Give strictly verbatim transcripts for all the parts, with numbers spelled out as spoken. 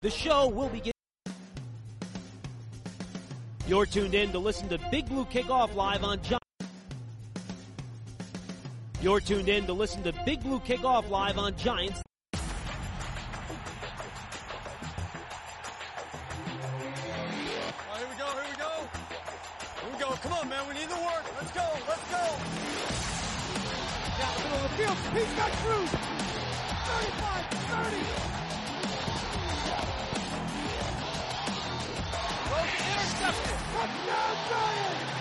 The show will begin. You're tuned in to listen to Big Blue Kickoff live on Giants. You're tuned in to listen to Big Blue Kickoff live on Giants. Oh, here we go, here we go. Here we go. Come on, man. We need the work. Let's go, let's go. Down the middle of the field. He's got Cruz. thirty-five, thirty. Intercepted. Touchdown, Giants.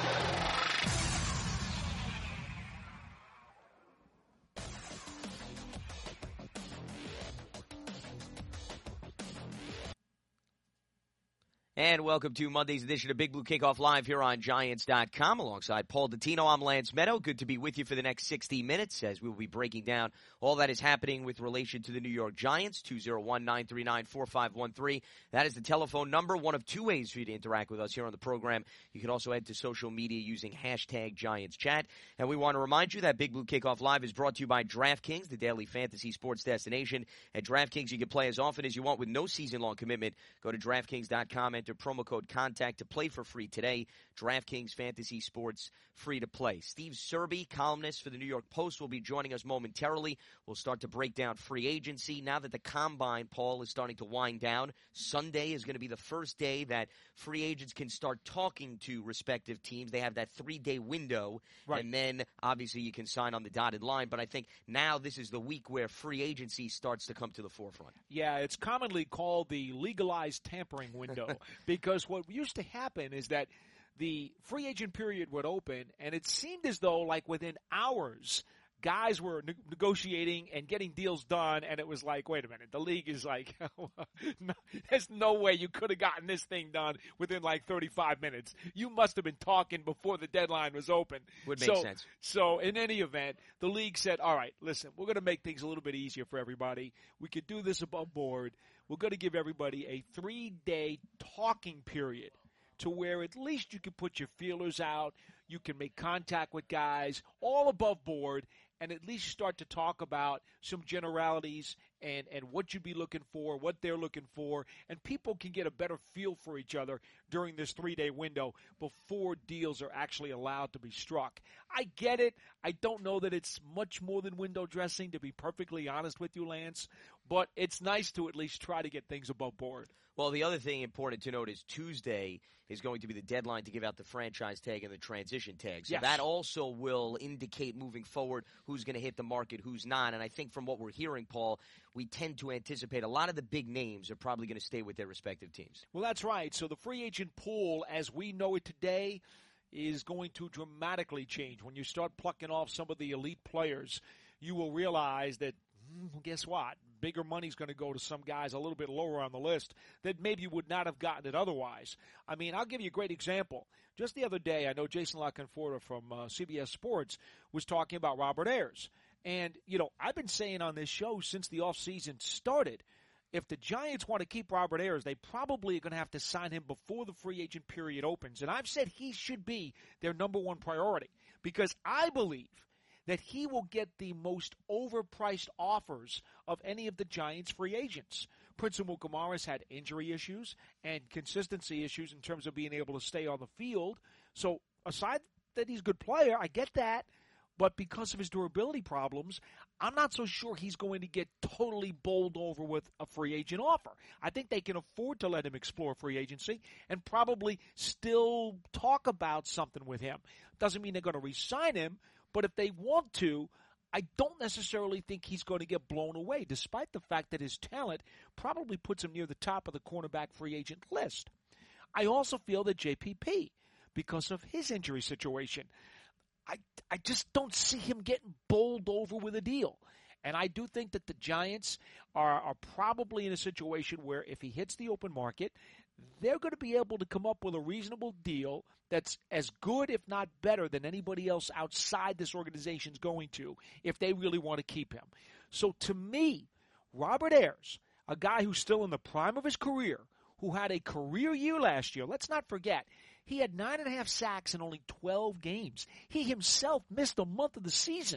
And welcome to Monday's edition of Big Blue Kickoff Live here on Giants dot com. Alongside Paul Dottino, I'm Lance Meadow. Good to be with you for the next sixty minutes as we will be breaking down all that is happening with relation to the New York Giants. two oh one, nine three nine, four five one three. That is the telephone number. One of two ways for you to interact with us here on the program. You can also head to social media using hashtag Giants Chat. And we want to remind you that Big Blue Kickoff Live is brought to you by DraftKings, the daily fantasy sports destination. At DraftKings, you can play as often as you want with no season-long commitment. Go to DraftKings dot com, enter promo code CONTACT to play for free today. DraftKings Fantasy Sports, free to play. Steve Serby, columnist for the New York Post, will be joining us momentarily. We'll start to break down free agency. Now that the Combine, Paul, is starting to wind down, Sunday is going to be the first day that free agents can start talking to respective teams. They have that three-day window, right. And then obviously you can sign on the dotted line. But I think now this is the week where free agency starts to come to the forefront. Yeah, it's commonly called the legalized tampering window because what used to happen is that the free agent period would open, and it seemed as though, like, within hours, guys were ne- negotiating and getting deals done, and it was like, wait a minute, the league is like, no, there's no way you could have gotten this thing done within like thirty-five minutes. You must have been talking before the deadline was open. Would make so, sense. So in any event, the league said, all right, listen, we're going to make things a little bit easier for everybody. We could do this above board. We're going to give everybody a three-day talking period to where at least you can put your feelers out, you can make contact with guys, all above board, and at least start to talk about some generalities and, and what you'd be looking for, what they're looking for, and people can get a better feel for each other during this three-day window before deals are actually allowed to be struck. I get it. I don't know that it's much more than window dressing, to be perfectly honest with you, Lance, but it's nice to at least try to get things above board. Well, the other thing important to note is Tuesday is going to be the deadline to give out the franchise tag and the transition tag. So yes. That also will indicate moving forward who's going to hit the market, who's not. And I think from what we're hearing, Paul, we tend to anticipate a lot of the big names are probably going to stay with their respective teams. Well, that's right. So the free agent pool, as we know it today, is going to dramatically change. When you start plucking off some of the elite players, you will realize that, mm, guess what? Bigger money's going to go to some guys a little bit lower on the list that maybe would not have gotten it otherwise. I mean, I'll give you a great example. Just the other day, I know Jason La Canfora from uh, C B S Sports was talking about Robert Ayers. And, you know, I've been saying on this show since the offseason started, if the Giants want to keep Robert Ayers, they probably are going to have to sign him before the free agent period opens. And I've said he should be their number one priority because I believe that he will get the most overpriced offers of any of the Giants' free agents. Prince Amukamara's had injury issues and consistency issues in terms of being able to stay on the field. So aside that he's a good player, I get that. But because of his durability problems, I'm not so sure he's going to get totally bowled over with a free agent offer. I think they can afford to let him explore free agency and probably still talk about something with him. Doesn't mean they're going to re-sign him, but if they want to, I don't necessarily think he's going to get blown away, despite the fact that his talent probably puts him near the top of the cornerback free agent list. I also feel that J P P, because of his injury situation, I, I just don't see him getting bowled over with a deal. And I do think that the Giants are, are probably in a situation where if he hits the open market, they're going to be able to come up with a reasonable deal that's as good, if not better, than anybody else outside this organization is going to if they really want to keep him. So to me, Robert Ayers, a guy who's still in the prime of his career, who had a career year last year. Let's not forget, he had nine and a half sacks in only twelve games. He himself missed a month of the season.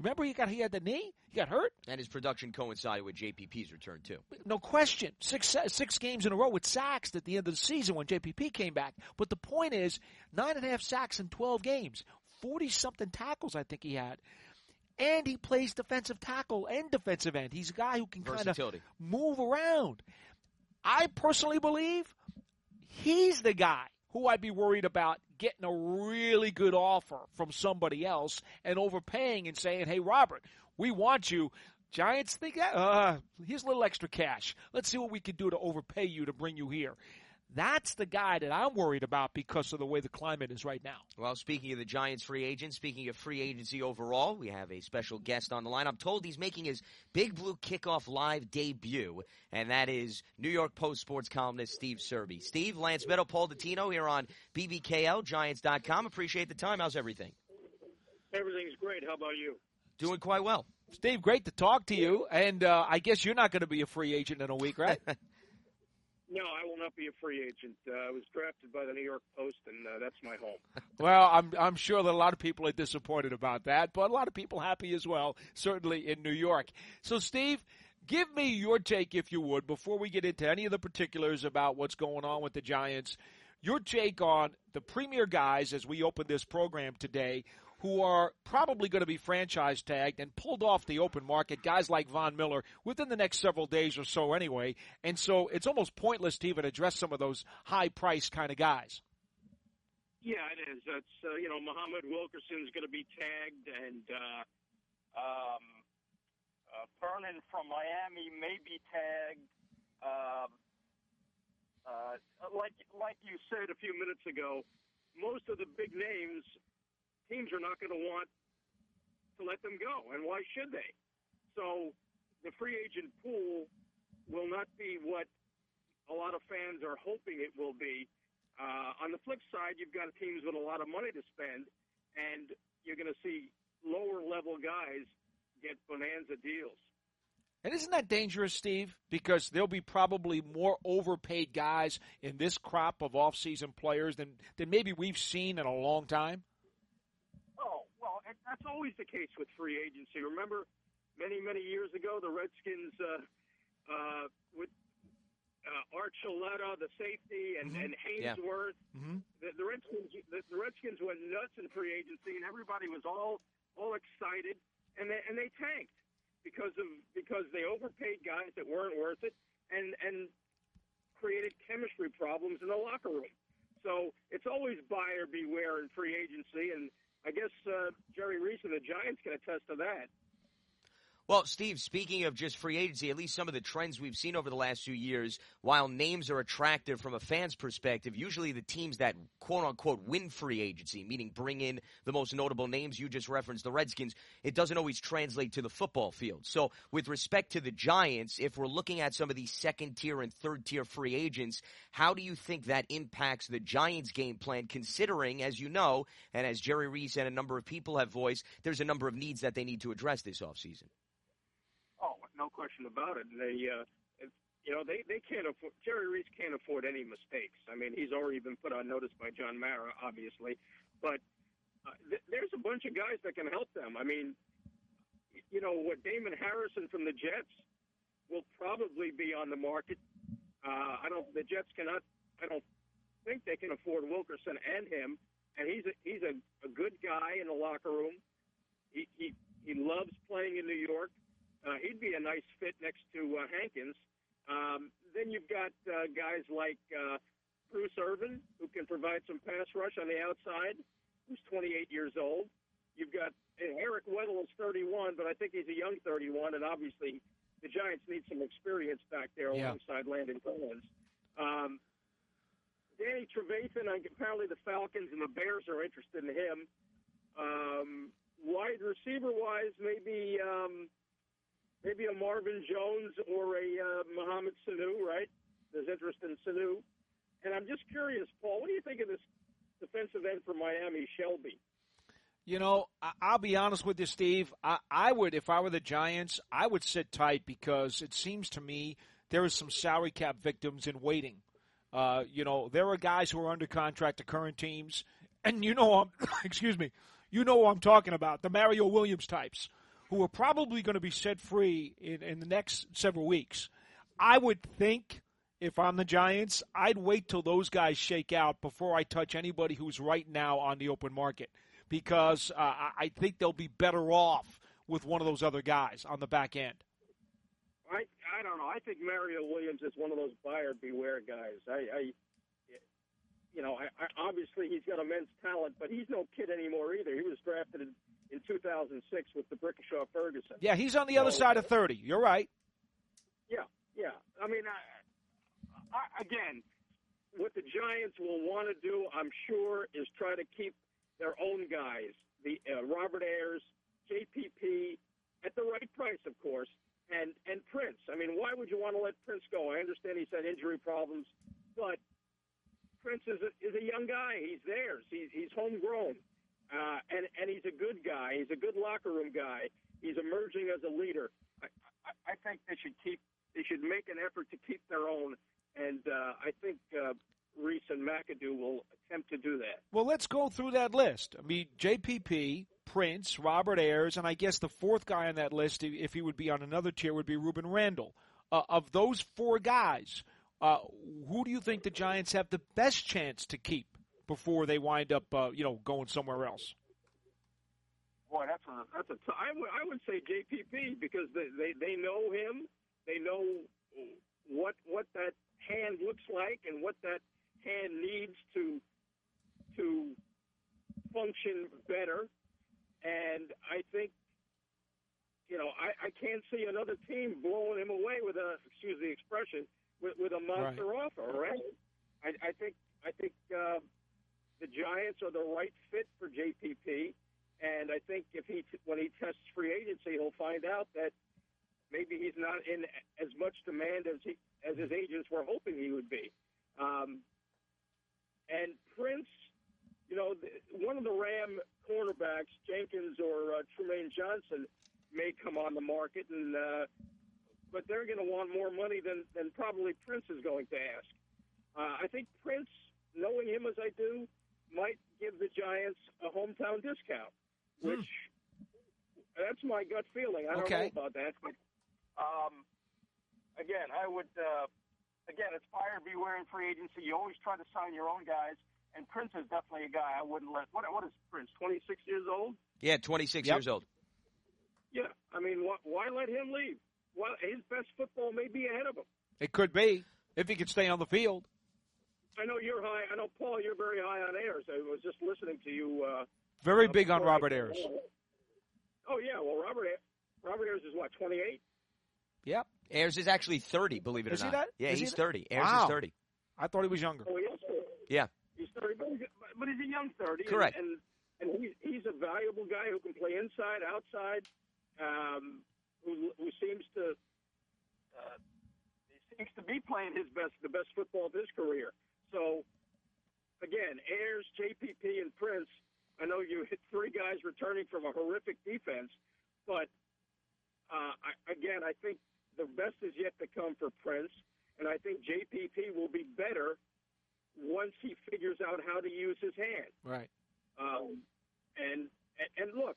Remember he got he had the knee? He got hurt? And his production coincided with J P P's return, too. No question. Six six games in a row with sacks at the end of the season when J P P came back. But the point is, nine and a half sacks in twelve games. forty-something tackles I think he had. And he plays defensive tackle and defensive end. He's a guy who can kind of move around. I personally believe he's the guy who I'd be worried about getting a really good offer from somebody else and overpaying and saying, hey, Robert, we want you. Giants think, uh, here's a little extra cash. Let's see what we can do to overpay you to bring you here. That's the guy that I'm worried about because of the way the climate is right now. Well, speaking of the Giants free agent, speaking of free agency overall, we have a special guest on the line. I'm told he's making his Big Blue Kickoff Live debut, and that is New York Post sports columnist Steve Serby. Steve, Lance Meadow, Paul Dottino here on B B K L, Giants dot com. Appreciate the time. How's everything? Everything's great. How about you? Doing quite well. Steve, great to talk to you, and uh, I guess you're not going to be a free agent in a week, right? No, I will not be a free agent. Uh, I was drafted by the New York Post, and uh, that's my home. Well, I'm I'm sure that a lot of people are disappointed about that, but a lot of people happy as well, certainly in New York. So, Steve, give me your take, if you would, before we get into any of the particulars about what's going on with the Giants, your take on the premier guys as we open this program today who are probably going to be franchise tagged and pulled off the open market, guys like Von Miller, within the next several days or so anyway. And so it's almost pointless to even address some of those high-priced kind of guys. Yeah, it is. It's, uh, you know, Muhammad Wilkerson's going to be tagged, and uh, um, uh, Vernon from Miami may be tagged. Uh, uh, like, like you said a few minutes ago, most of the big names – teams are not going to want to let them go, and why should they? So the free agent pool will not be what a lot of fans are hoping it will be. Uh, on the flip side, you've got teams with a lot of money to spend, and you're going to see lower-level guys get bonanza deals. And isn't that dangerous, Steve? Because there'll be probably more overpaid guys in this crop of off-season players than, than maybe we've seen in a long time? That's always the case with free agency. Remember, many, many years ago, the Redskins uh, uh, with uh, Art Shaletta, the safety, and, mm-hmm. and Hainsworth. Yeah. Mm-hmm. The, the Redskins, the, the Redskins went nuts in free agency, and everybody was all all excited, and they and they tanked because of because they overpaid guys that weren't worth it, and and created chemistry problems in the locker room. So it's always buyer beware in free agency, and I guess uh, Jerry Reese and the Giants can attest to that. Well, Steve, speaking of just free agency, at least some of the trends we've seen over the last few years, while names are attractive from a fan's perspective, usually the teams that quote-unquote win free agency, meaning bring in the most notable names, you just referenced the Redskins, it doesn't always translate to the football field. So with respect to the Giants, if we're looking at some of these second-tier and third-tier free agents, how do you think that impacts the Giants' game plan, considering, as you know, and as Jerry Reese and a number of people have voiced, there's a number of needs that they need to address this offseason? Oh, no question about it. They, uh, you know, they, they can't afford, Jerry Reese can't afford any mistakes. I mean, he's already been put on notice by John Mara, obviously. But uh, th- there's a bunch of guys that can help them. I mean, you know, what Damon Harrison from the Jets will probably be on the market. Uh, I don't, the Jets cannot, I don't think they can afford Wilkerson and him. And he's a, he's a, a good guy in the locker room. He, he, he loves playing in New York. Uh, he'd be a nice fit next to uh, Hankins. Um, then you've got uh, guys like uh, Bruce Irvin, who can provide some pass rush on the outside, who's twenty-eight years old. You've got uh, Eric Weddle is thirty-one, but I think he's a young thirty-one, and obviously the Giants need some experience back there yeah. alongside Landon Collins. Um, Danny Trevathan, apparently the Falcons and the Bears are interested in him. Um, wide receiver-wise, maybe um, – Maybe a Marvin Jones or a uh, Mohamed Sanu, right? There's interest in Sanu. And I'm just curious, Paul, what do you think of this defensive end for Miami, Shelby? You know, I'll be honest with you, Steve. I, I would, if I were the Giants, I would sit tight because it seems to me there is some salary cap victims in waiting. Uh, you know, there are guys who are under contract to current teams, and you know, I'm, excuse me, you know what I'm talking about, the Mario Williams types, who are probably going to be set free in, in the next several weeks. I would think, if I'm the Giants, I'd wait till those guys shake out before I touch anybody who's right now on the open market, because uh, I think they'll be better off with one of those other guys on the back end. I I don't know. I think Mario Williams is one of those buyer beware guys. I, I you know, I, I, obviously he's got immense talent, but he's no kid anymore either. He was drafted in, in two thousand six with the Brickashaw Ferguson. Yeah, he's on the so, other side of thirty. You're right. Yeah, yeah. I mean, I, I, again, what the Giants will want to do, I'm sure, is try to keep their own guys, the uh, Robert Ayers, J P P, at the right price, of course, and and Prince. I mean, why would you want to let Prince go? I understand he's had injury problems, but Prince is a, is a young guy. He's theirs. He's he's homegrown, uh, and and he's a good guy. He's a good locker room guy. He's emerging as a leader. I, I, I think they should keep. They should make an effort to keep their own, and uh, I think uh, Reese and McAdoo will attempt to do that. Well, let's go through that list. I mean, J P P, Prince, Robert Ayers, and I guess the fourth guy on that list, if he would be on another tier, would be Ruben Randall. Uh, of those four guys, uh, who do you think the Giants have the best chance to keep before they wind up, uh, you know, going somewhere else? Boy, that's a that's a. T- I would I would say J P P because they, they they know him. They know what what that hand looks like and what that hand needs to to function better. And I think, you know, I, I can't see another team blowing him away with a, excuse the expression, with, with a monster right. offer. Right? I, I think I think uh, the Giants are the right fit for J P P, and I think if he when he tests free agency, he'll find out that maybe he's not in as much demand as he, as his agents were hoping he would be. Um, and Prince, you know, one of the Ram cornerbacks, Jenkins or uh, Tremaine Johnson, may come on the market, and uh, but they're going to want more money than, than probably Prince is going to ask. Uh, I think Prince, knowing him as I do, might give the Giants a hometown discount, which hmm. that's my gut feeling. I don't okay. know about that, but Um, again, I would, uh, again, it's buyer beware in free agency. You always try to sign your own guys, and Prince is definitely a guy I wouldn't let. What, what is Prince, twenty-six years old? Yeah, twenty-six yep. years old. Yeah, I mean, why, why let him leave? Well, his best football may be ahead of him. It could be, if he could stay on the field. I know you're high. I know, Paul, you're very high on Ayers. I was just listening to you. Uh, very uh, big on Robert Ayers. Oh, yeah, well, Robert, Robert Ayers is, what, twenty-eight? Yep. Ayers is actually thirty, believe it is or not. He that? Yeah, is he's he thirty. Ayers wow. is thirty. I thought he was younger. Oh, he is thirty. Yeah. He's thirty, but he's, but he's a young thirty. Correct. And, and, and he, he's a valuable guy who can play inside, outside, um, who, who seems to uh, he seems to be playing his best, the best football of his career. So, again, Ayers, J P P, and Prince, I know you hit three guys returning from a horrific defense, but, uh, I, again, I think the best is yet to come for Prince, and I think J P P will be better once he figures out how to use his hand. Right. Um, and, and and look,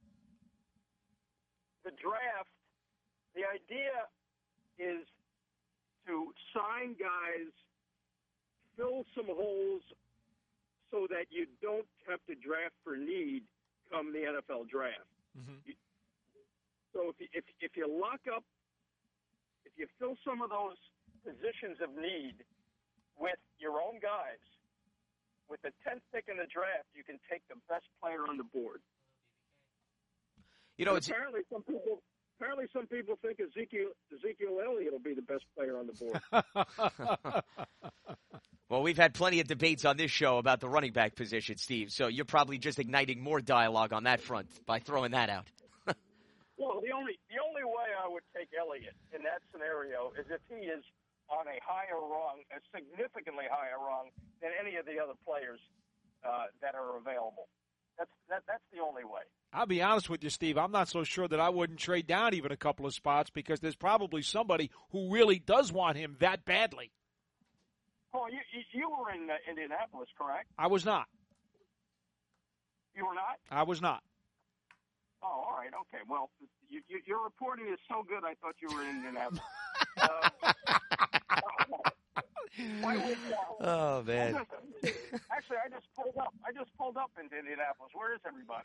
the draft, the idea is to sign guys, fill some holes so that you don't have to draft for need come the N F L draft. Mm-hmm. You, so if you, if if you lock up, if you fill some of those positions of need with your own guys, with the tenth pick in the draft, you can take the best player on the board. You know, and it's apparently some people apparently some people think Ezekiel Ezekiel Elliott will be the best player on the board. Well, we've had plenty of debates on this show about the running back position, Steve. So you're probably just igniting more dialogue on that front by throwing that out. Well, the only the only way I would take Elliott in that scenario is if he is on a higher rung, a significantly higher rung than any of the other players uh, that are available. That's that, that's the only way. I'll be honest with you, Steve. I'm not so sure that I wouldn't trade down even a couple of spots because there's probably somebody who really does want him that badly. Oh, you you were in uh, Indianapolis, correct? I was not. You were not? I was not. Oh, all right, okay. Well, you, you, your reporting is so good, I thought you were in Indianapolis. uh, why would, uh, Oh, man. Actually, I just pulled up. I just pulled up into Indianapolis. Where is everybody?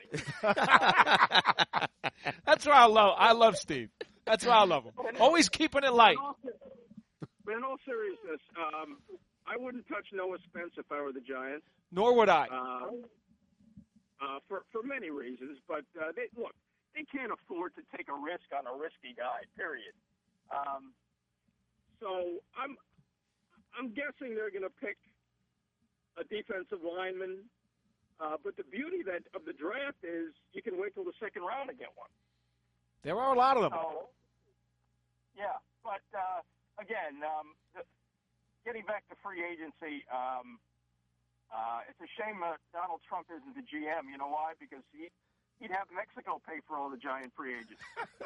That's why I love. I love Steve. That's why I love him. Always keeping it light. But in all seriousness, um, I wouldn't touch Noah Spence if I were the Giants. Nor would I. Uh, uh, for for many reasons, but uh, they look. They can't afford to take a risk on a risky guy. Period. Um, so I'm I'm guessing they're going to pick a defensive lineman. Uh, but the beauty that of the draft is you can wait till the second round to get one. There are a lot of them. So, yeah, but uh, again, um, the, getting back to free agency, um, uh, it's a shame that Donald Trump isn't the G M. You know why? Because he, he'd have Mexico pay for all the giant free agents.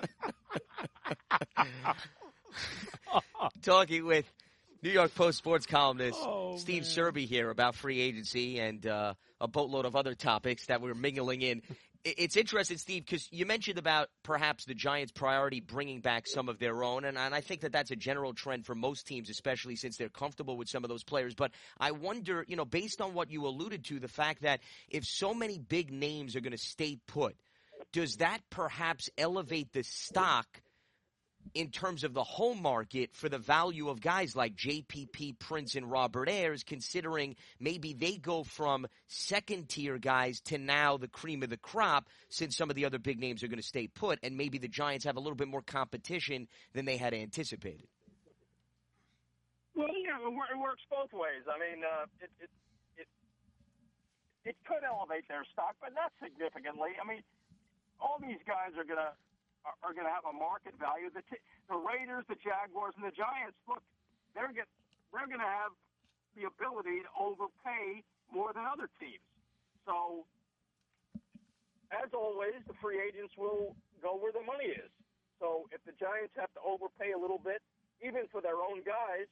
Talking with New York Post sports columnist oh, Steve man. Serby here about free agency and uh, a boatload of other topics that we're mingling in. It's interesting, Steve, because you mentioned about perhaps the Giants' priority bringing back some of their own, and, and I think that that's a general trend for most teams, especially since they're comfortable with some of those players. But I wonder, you know, based on what you alluded to, the fact that if so many big names are going to stay put, does that perhaps elevate the stock in terms of the home market for the value of guys like J P P, Prince, and Robert Ayers, considering maybe they go from second-tier guys to now the cream of the crop since some of the other big names are going to stay put, and maybe the Giants have a little bit more competition than they had anticipated? Well, yeah, it works both ways. I mean, uh, it, it, it, it could elevate their stock, but not significantly. I mean, all these guys are going to are going to have a market value. The, t- the Raiders, the Jaguars, and the Giants, look, they're get, they're going to have the ability to overpay more than other teams. So, as always, the free agents will go where the money is. So, if the Giants have to overpay a little bit, even for their own guys,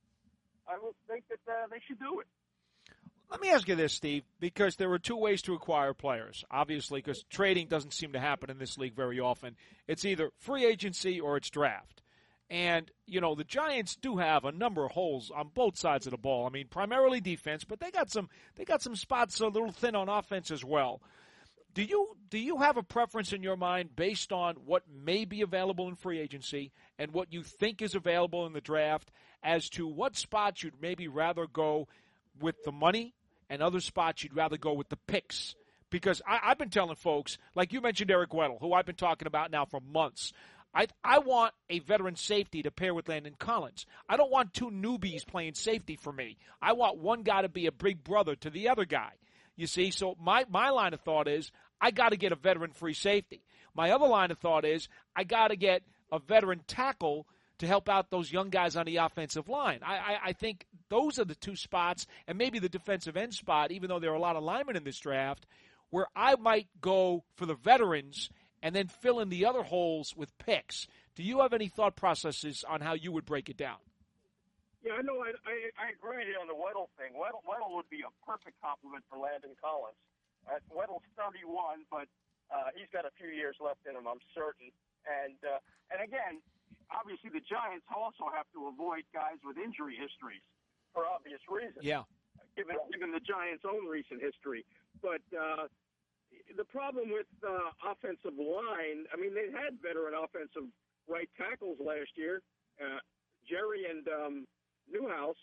I would think that uh, they should do it. Let me ask you this, Steve, because there are two ways to acquire players, obviously, because trading doesn't seem to happen in this league very often. It's either free agency or it's draft. And, you know, the Giants do have a number of holes on both sides of the ball. I mean, primarily defense, but they got some they got some spots a little thin on offense as well. Do you do you have a preference in your mind based on what may be available in free agency and what you think is available in the draft as to what spots you'd maybe rather go with the money and other spots you'd rather go with the picks? Because I, I've been telling folks, like you mentioned Eric Weddle, who I've been talking about now for months, I I want a veteran safety to pair with Landon Collins. I don't want two newbies playing safety for me. I want one guy to be a big brother to the other guy. You see, so my, my line of thought is I got to get a veteran free safety. My other line of thought is I got to get a veteran tackle to help out those young guys on the offensive line. I, I, I think those are the two spots, and maybe the defensive end spot, even though there are a lot of linemen in this draft, where I might go for the veterans and then fill in the other holes with picks. Do you have any thought processes on how you would break it down? Yeah, I know. I, I, I agree on the Weddle thing. Weddle, Weddle would be a perfect complement for Landon Collins. Uh, Weddle's thirty-one, but uh, he's got a few years left in him, I'm certain. And uh, and again, obviously the Giants also have to avoid guys with injury histories for obvious reasons. Yeah. Given, given the Giants' own recent history. But uh, the problem with uh, offensive line, I mean, they had veteran offensive right tackles last year. Uh, Jerry and um, Newhouse,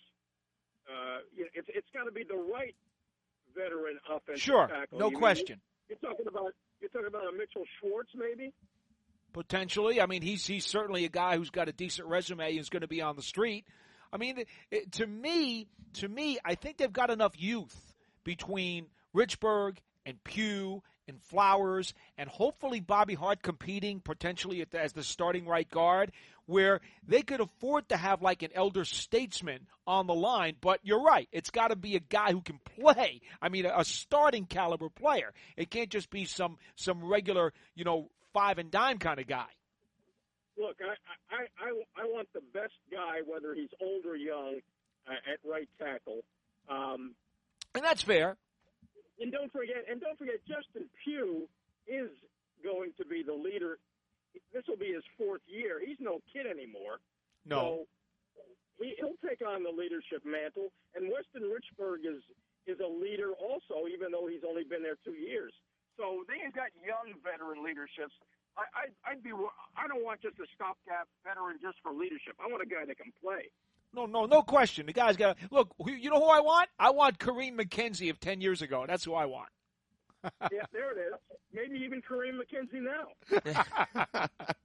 uh, it's it's got to be the right veteran offensive sure, tackle. no you question. Mean, you're talking about you're talking about a Mitchell Schwartz, maybe. Potentially. I mean, he's he's certainly a guy who's got a decent resume and is going to be on the street. I mean, it, to me, to me, I think they've got enough youth between Richburg and Pugh and Flowers and hopefully Bobby Hart competing potentially at the, as the starting right guard, where they could afford to have like an elder statesman on the line. But you're right. It's got to be a guy who can play. I mean, a, a starting caliber player. It can't just be some some regular, you know, five and dime kind of guy. Look, I I, I, I want the best guy, whether he's old or young, uh, at right tackle. Um, and that's fair. And don't forget, and don't forget, Justin Pugh is going to be the leader. This will be his fourth year. He's no kid anymore. No. So he, he'll take on the leadership mantle. And Weston Richburg is is a leader also, even though he's only been there two years. So they have got young veteran leaderships. I, I, I'd be. I don't want just a stopgap veteran just for leadership. I want a guy that can play. No, no, no question. The guy's got – look, you know who I want? I want Kareem McKenzie of ten years ago. That's who I want. Yeah, there it is. Maybe even Kareem McKenzie now.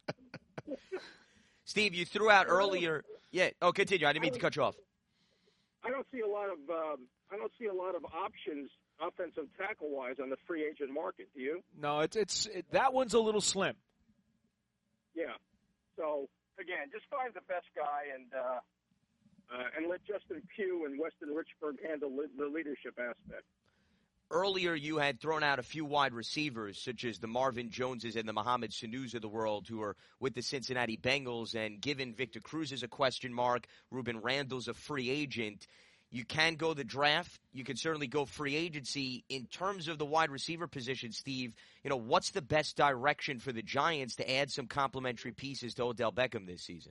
Steve, you threw out earlier – yeah, oh, continue. I didn't mean to cut you off. I don't see a lot of um, I don't see a lot of options offensive tackle-wise on the free agent market. Do you? No, it's it's it, that one's a little slim. Yeah. So, again, just find the best guy and uh, – Uh, and let Justin Pugh and Weston Richburg handle li- the leadership aspect. Earlier, you had thrown out a few wide receivers, such as the Marvin Joneses and the Mohamed Sanus of the world, who are with the Cincinnati Bengals. And given Victor Cruz is a question mark, Ruben Randle's a free agent, you can go the draft. You can certainly go free agency. In terms of the wide receiver position, Steve, you know, what's the best direction for the Giants to add some complementary pieces to Odell Beckham this season?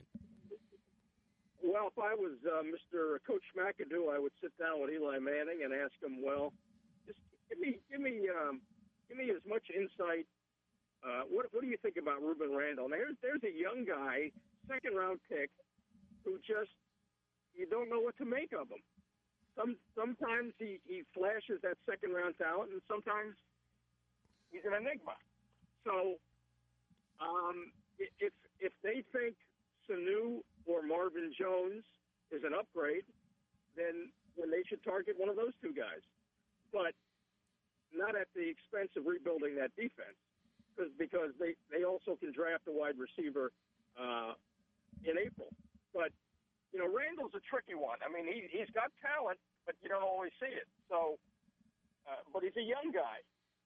Well, if I was uh, Mister Coach McAdoo, I would sit down with Eli Manning and ask him, well, just give me, give me, um, give me as much insight. Uh, what, what do you think about Ruben Randle? Now, there's, there's a young guy, second round pick, who just you don't know what to make of him. Some sometimes he, he flashes that second round talent, and sometimes he's an enigma. So, um, if if they think Sanu or Marvin Jones is an upgrade, then when they should target one of those two guys. But not at the expense of rebuilding that defense, because because they, they also can draft a wide receiver uh, in April. But, you know, Randall's a tricky one. I mean, he, he's got talent, but you don't always see it. So, uh, but he's a young guy.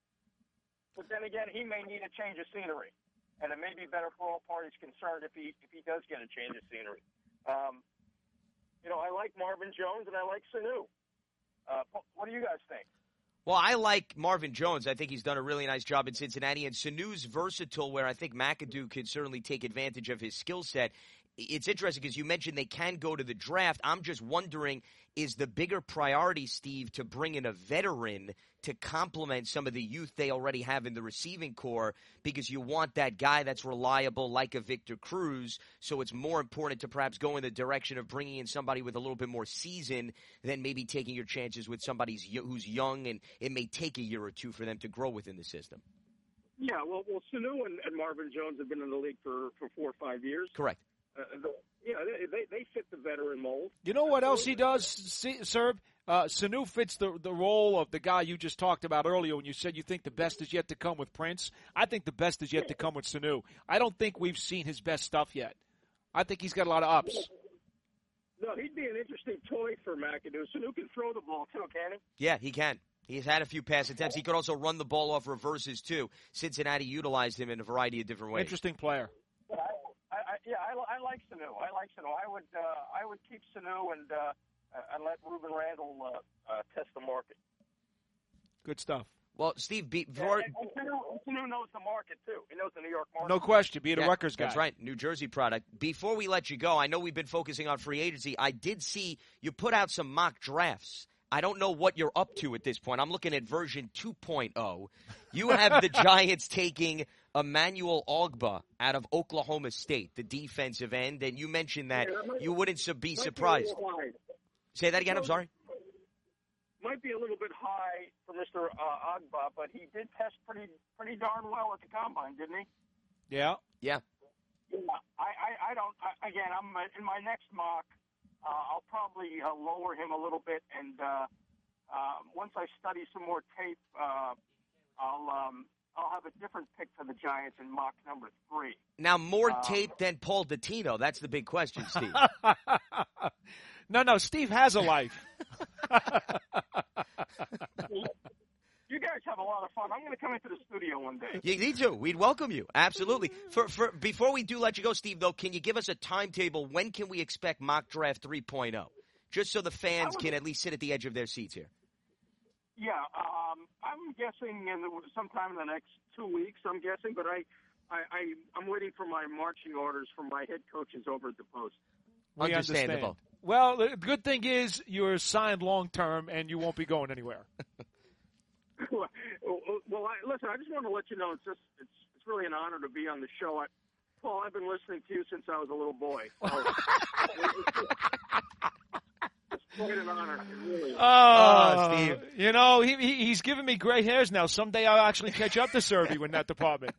But then again, he may need a change of scenery. And it may be better for all parties concerned if he if he does get a change of scenery. Um, you know, I like Marvin Jones and I like Sanu. Uh, what do you guys think? Well, I like Marvin Jones. I think he's done a really nice job in Cincinnati. And Sanu's versatile, where I think McAdoo could certainly take advantage of his skill set. It's interesting because you mentioned they can go to the draft. I'm just wondering, is the bigger priority, Steve, to bring in a veteran to complement some of the youth they already have in the receiving core, because you want that guy that's reliable like a Victor Cruz, so it's more important to perhaps go in the direction of bringing in somebody with a little bit more season than maybe taking your chances with somebody who's young and it may take a year or two for them to grow within the system. Yeah, well, well Sanu and, and Marvin Jones have been in the league for, for four or five years. Correct. Uh, the, yeah, they, they fit the veteran mold. You know what else he does, Serb? Uh, Sanu fits the the role of the guy you just talked about earlier when you said you think the best is yet to come with Prince. I think the best is yet to come with Sanu. I don't think we've seen his best stuff yet. I think he's got a lot of ups. No, he'd be an interesting toy for McAdoo. Sanu can throw the ball, too, can he? Yeah, he can. He's had a few pass attempts. He could also run the ball off reverses, too. Cincinnati utilized him in a variety of different ways. Interesting player. I, I, yeah, I, I like Sanu. I like Sanu. I would, uh, I would keep Sanu and uh, and let Ruben Randle uh, uh, test the market. Good stuff. Well, Steve, before... And, and Sanu, Sanu knows the market, too. He knows the New York market. No question. Be a yeah, Rutgers guy. That's right. New Jersey product. Before we let you go, I know we've been focusing on free agency. I did see you put out some mock drafts. I don't know what you're up to at this point. I'm looking at version two point oh. You have the Giants taking Emmanuel Ogbah out of Oklahoma State, the defensive end, and you mentioned that yeah, might, you wouldn't be surprised. Be Say that again, I'm sorry. Might be a little bit high for Mister Uh, Ogbah, but he did test pretty pretty darn well at the combine, didn't he? Yeah. Yeah. Yeah. I, I, I don't, I, again, I'm in my next mock, uh, I'll probably uh, lower him a little bit, and uh, uh, once I study some more tape, uh, I'll um, I'll have a different pick for the Giants in mock number three. Now, more um, tape than Paul Dottino. That's the big question, Steve. no, no, Steve has a life. You guys have a lot of fun. I'm going to come into the studio one day. You need to. We'd welcome you. Absolutely. For for before we do let you go, Steve, though, can you give us a timetable? When can we expect Mock Draft three point oh? Just so the fans would, can at least sit at the edge of their seats here. Yeah, um, I'm guessing in the, sometime in the next two weeks. I'm guessing, but I, I, I, I'm waiting for my marching orders from my head coaches over at the Post. We Understandable. understand. Well, the good thing is you're signed long term, and you won't be going anywhere. well, I, listen, I just want to let you know it's just it's it's really an honor to be on the show. I, Paul, I've been listening to you since I was a little boy. So, it's quite an honor, really. Oh, Oh, Steve. You know, he, he he's giving me gray hairs now. Someday I'll actually catch up to Serby in that department.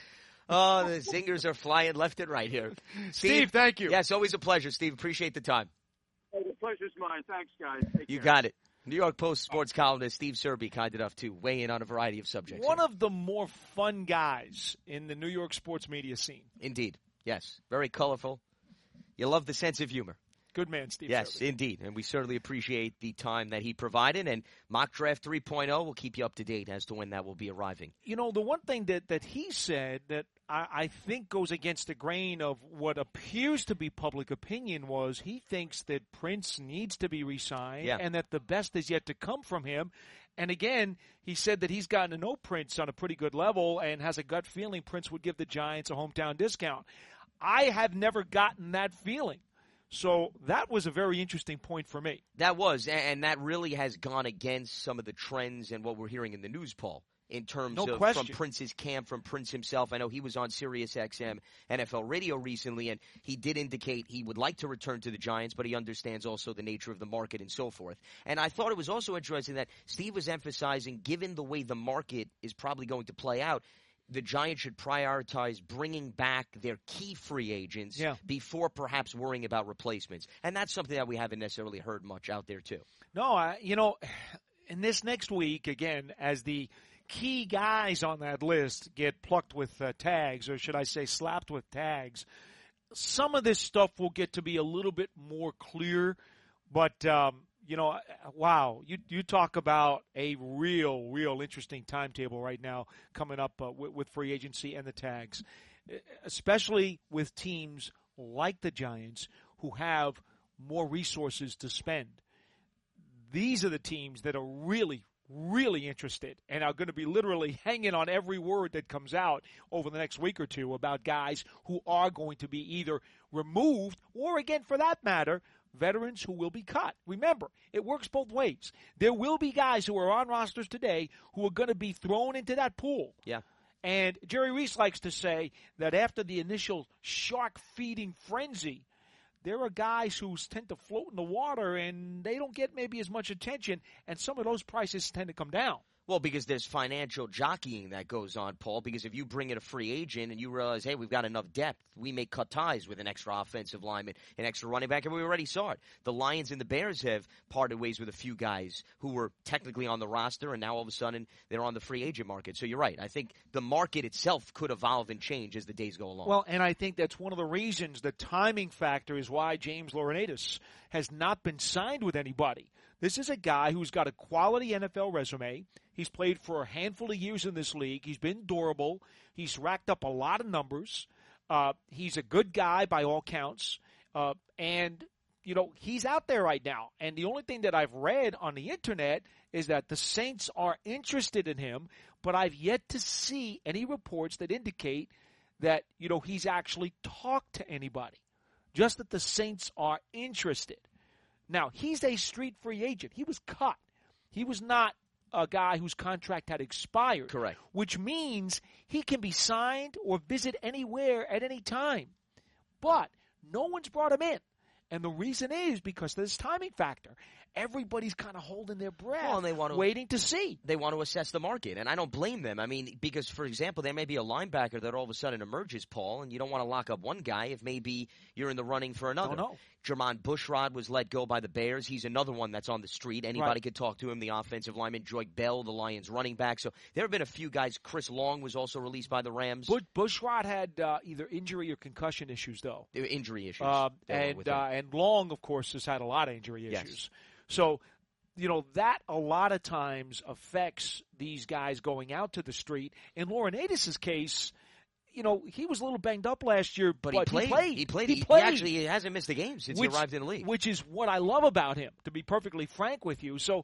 Oh, the zingers are flying left and right here. Steve, Steve, thank you. Yes, always a pleasure, Steve. Appreciate the time. Hey, the pleasure's mine. Thanks, guys. Take You care. got it. New York Post sports columnist Steve Serby, kind enough to weigh in on a variety of subjects. One of the more fun guys in the New York sports media scene. Indeed. Yes. Very colorful. You love the sense of humor. Good man, Steve Yes, Serby. indeed. And we certainly appreciate the time that he provided. And Mock Draft three point oh will keep you up to date as to when that will be arriving. You know, the one thing that, that he said that I, I think goes against the grain of what appears to be public opinion was he thinks that Prince needs to be re-signed Yeah. and that the best is yet to come from him. And again, he said that he's gotten to know Prince on a pretty good level and has a gut feeling Prince would give the Giants a hometown discount. I have never gotten that feeling. So that was a very interesting point for me. That was, and that really has gone against some of the trends and what we're hearing in the news, Paul, in terms No of question. from Prince's camp, from Prince himself. I know he was on Sirius X M N F L Radio recently, and he did indicate he would like to return to the Giants, but he understands also the nature of the market and so forth. And I thought it was also interesting that Steve was emphasizing, given the way the market is probably going to play out, the Giants should prioritize bringing back their key free agents Yeah. before perhaps worrying about replacements. And that's something that we haven't necessarily heard much out there, too. No, I, you know, in this next week, again, as the key guys on that list get plucked with uh, tags, or should I say slapped with tags, some of this stuff will get to be a little bit more clear. But, um, you know, wow, you you talk about a real, real interesting timetable right now coming up uh, with, with free agency and the tags, especially with teams like the Giants who have more resources to spend. These are the teams that are really, really interested and are going to be literally hanging on every word that comes out over the next week or two about guys who are going to be either removed or, again, for that matter, veterans who will be cut. Remember, it works both ways. There will be guys who are on rosters today who are going to be thrown into that pool. Yeah. And Jerry Reese likes to say that after the initial shark-feeding frenzy, there are guys who tend to float in the water and they don't get maybe as much attention, and some of those prices tend to come down. Well, because there's financial jockeying that goes on, Paul, because if you bring in a free agent and you realize, hey, we've got enough depth, we may cut ties with an extra offensive lineman, an extra running back, and we already saw it. The Lions and the Bears have parted ways with a few guys who were technically on the roster, and now all of a sudden they're on the free agent market. So you're right. I think the market itself could evolve and change as the days go along. Well, and I think that's one of the reasons, the timing factor is why James Laurinaitis has not been signed with anybody. This is a guy who's got a quality N F L resume. He's played for a handful of years in this league. He's been durable. He's racked up a lot of numbers. Uh, he's a good guy by all counts. Uh, and, you know, he's out there right now. And the only thing that I've read on the Internet is that the Saints are interested in him, but I've yet to see any reports that indicate that, you know, he's actually talked to anybody. Just that the Saints are interested. Now, he's a street free agent. He was cut. He was not a guy whose contract had expired. Correct. Which means he can be signed or visit anywhere at any time. But no one's brought him in. And the reason is because of this timing factor. Everybody's kind of holding their breath, Well, and they want to- waiting to see. They want to assess the market, and I don't blame them. I mean, because, for example, there may be a linebacker that all of a sudden emerges, Paul, and you don't want to lock up one guy if maybe you're in the running for another. Don't know. Jermon Bushrod was let go by the Bears. He's another one that's on the street. Anybody Right. could talk to him, the offensive lineman. Joik Bell, the Lions running back. So there have been a few guys. Chris Long was also released by the Rams. Bush, Bushrod had uh, either injury or concussion issues, though. There were injury issues. Uh, that were and with him. uh, and Long, of course, has had a lot of injury Yes. issues. So, you know, that a lot of times affects these guys going out to the street. In Laurinaitis' case, you know, he was a little banged up last year, but, but he played. He played. He played. He, He, played. he actually he hasn't missed a game since which, he arrived in the league. Which is what I love about him, to be perfectly frank with you. So,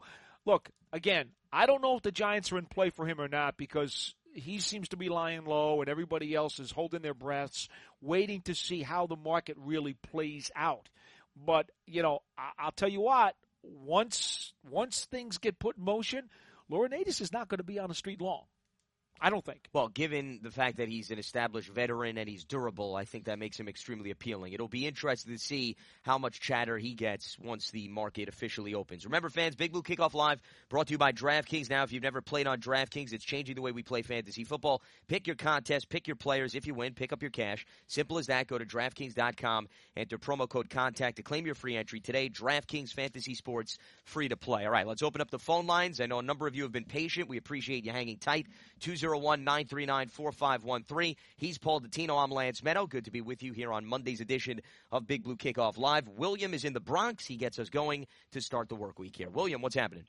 look, again, I don't know if the Giants are in play for him or not because he seems to be lying low and everybody else is holding their breaths, waiting to see how the market really plays out. But, you know, I- I'll tell you what, once once things get put in motion, Laurinaitis is not going to be on the street long. I don't think. Well, given the fact that he's an established veteran and he's durable, I think that makes him extremely appealing. It'll be interesting to see how much chatter he gets once the market officially opens. Remember, fans, Big Blue Kickoff Live brought to you by DraftKings. Now, if you've never played on DraftKings, it's changing the way we play fantasy football. Pick your contest, pick your players. If you win, pick up your cash. Simple as that. Go to DraftKings dot com, enter promo code CONTACT to claim your free entry today. DraftKings Fantasy Sports, free to play. All right, let's open up the phone lines. I know a number of you have been patient. We appreciate you hanging tight. two oh one, nine three nine, four five one three. He's Paul Dottino. I'm Lance Meadow. Good to be with you here on Monday's edition of Big Blue Kickoff Live. William is in the Bronx. He gets us going to start the work week here. William, what's happening?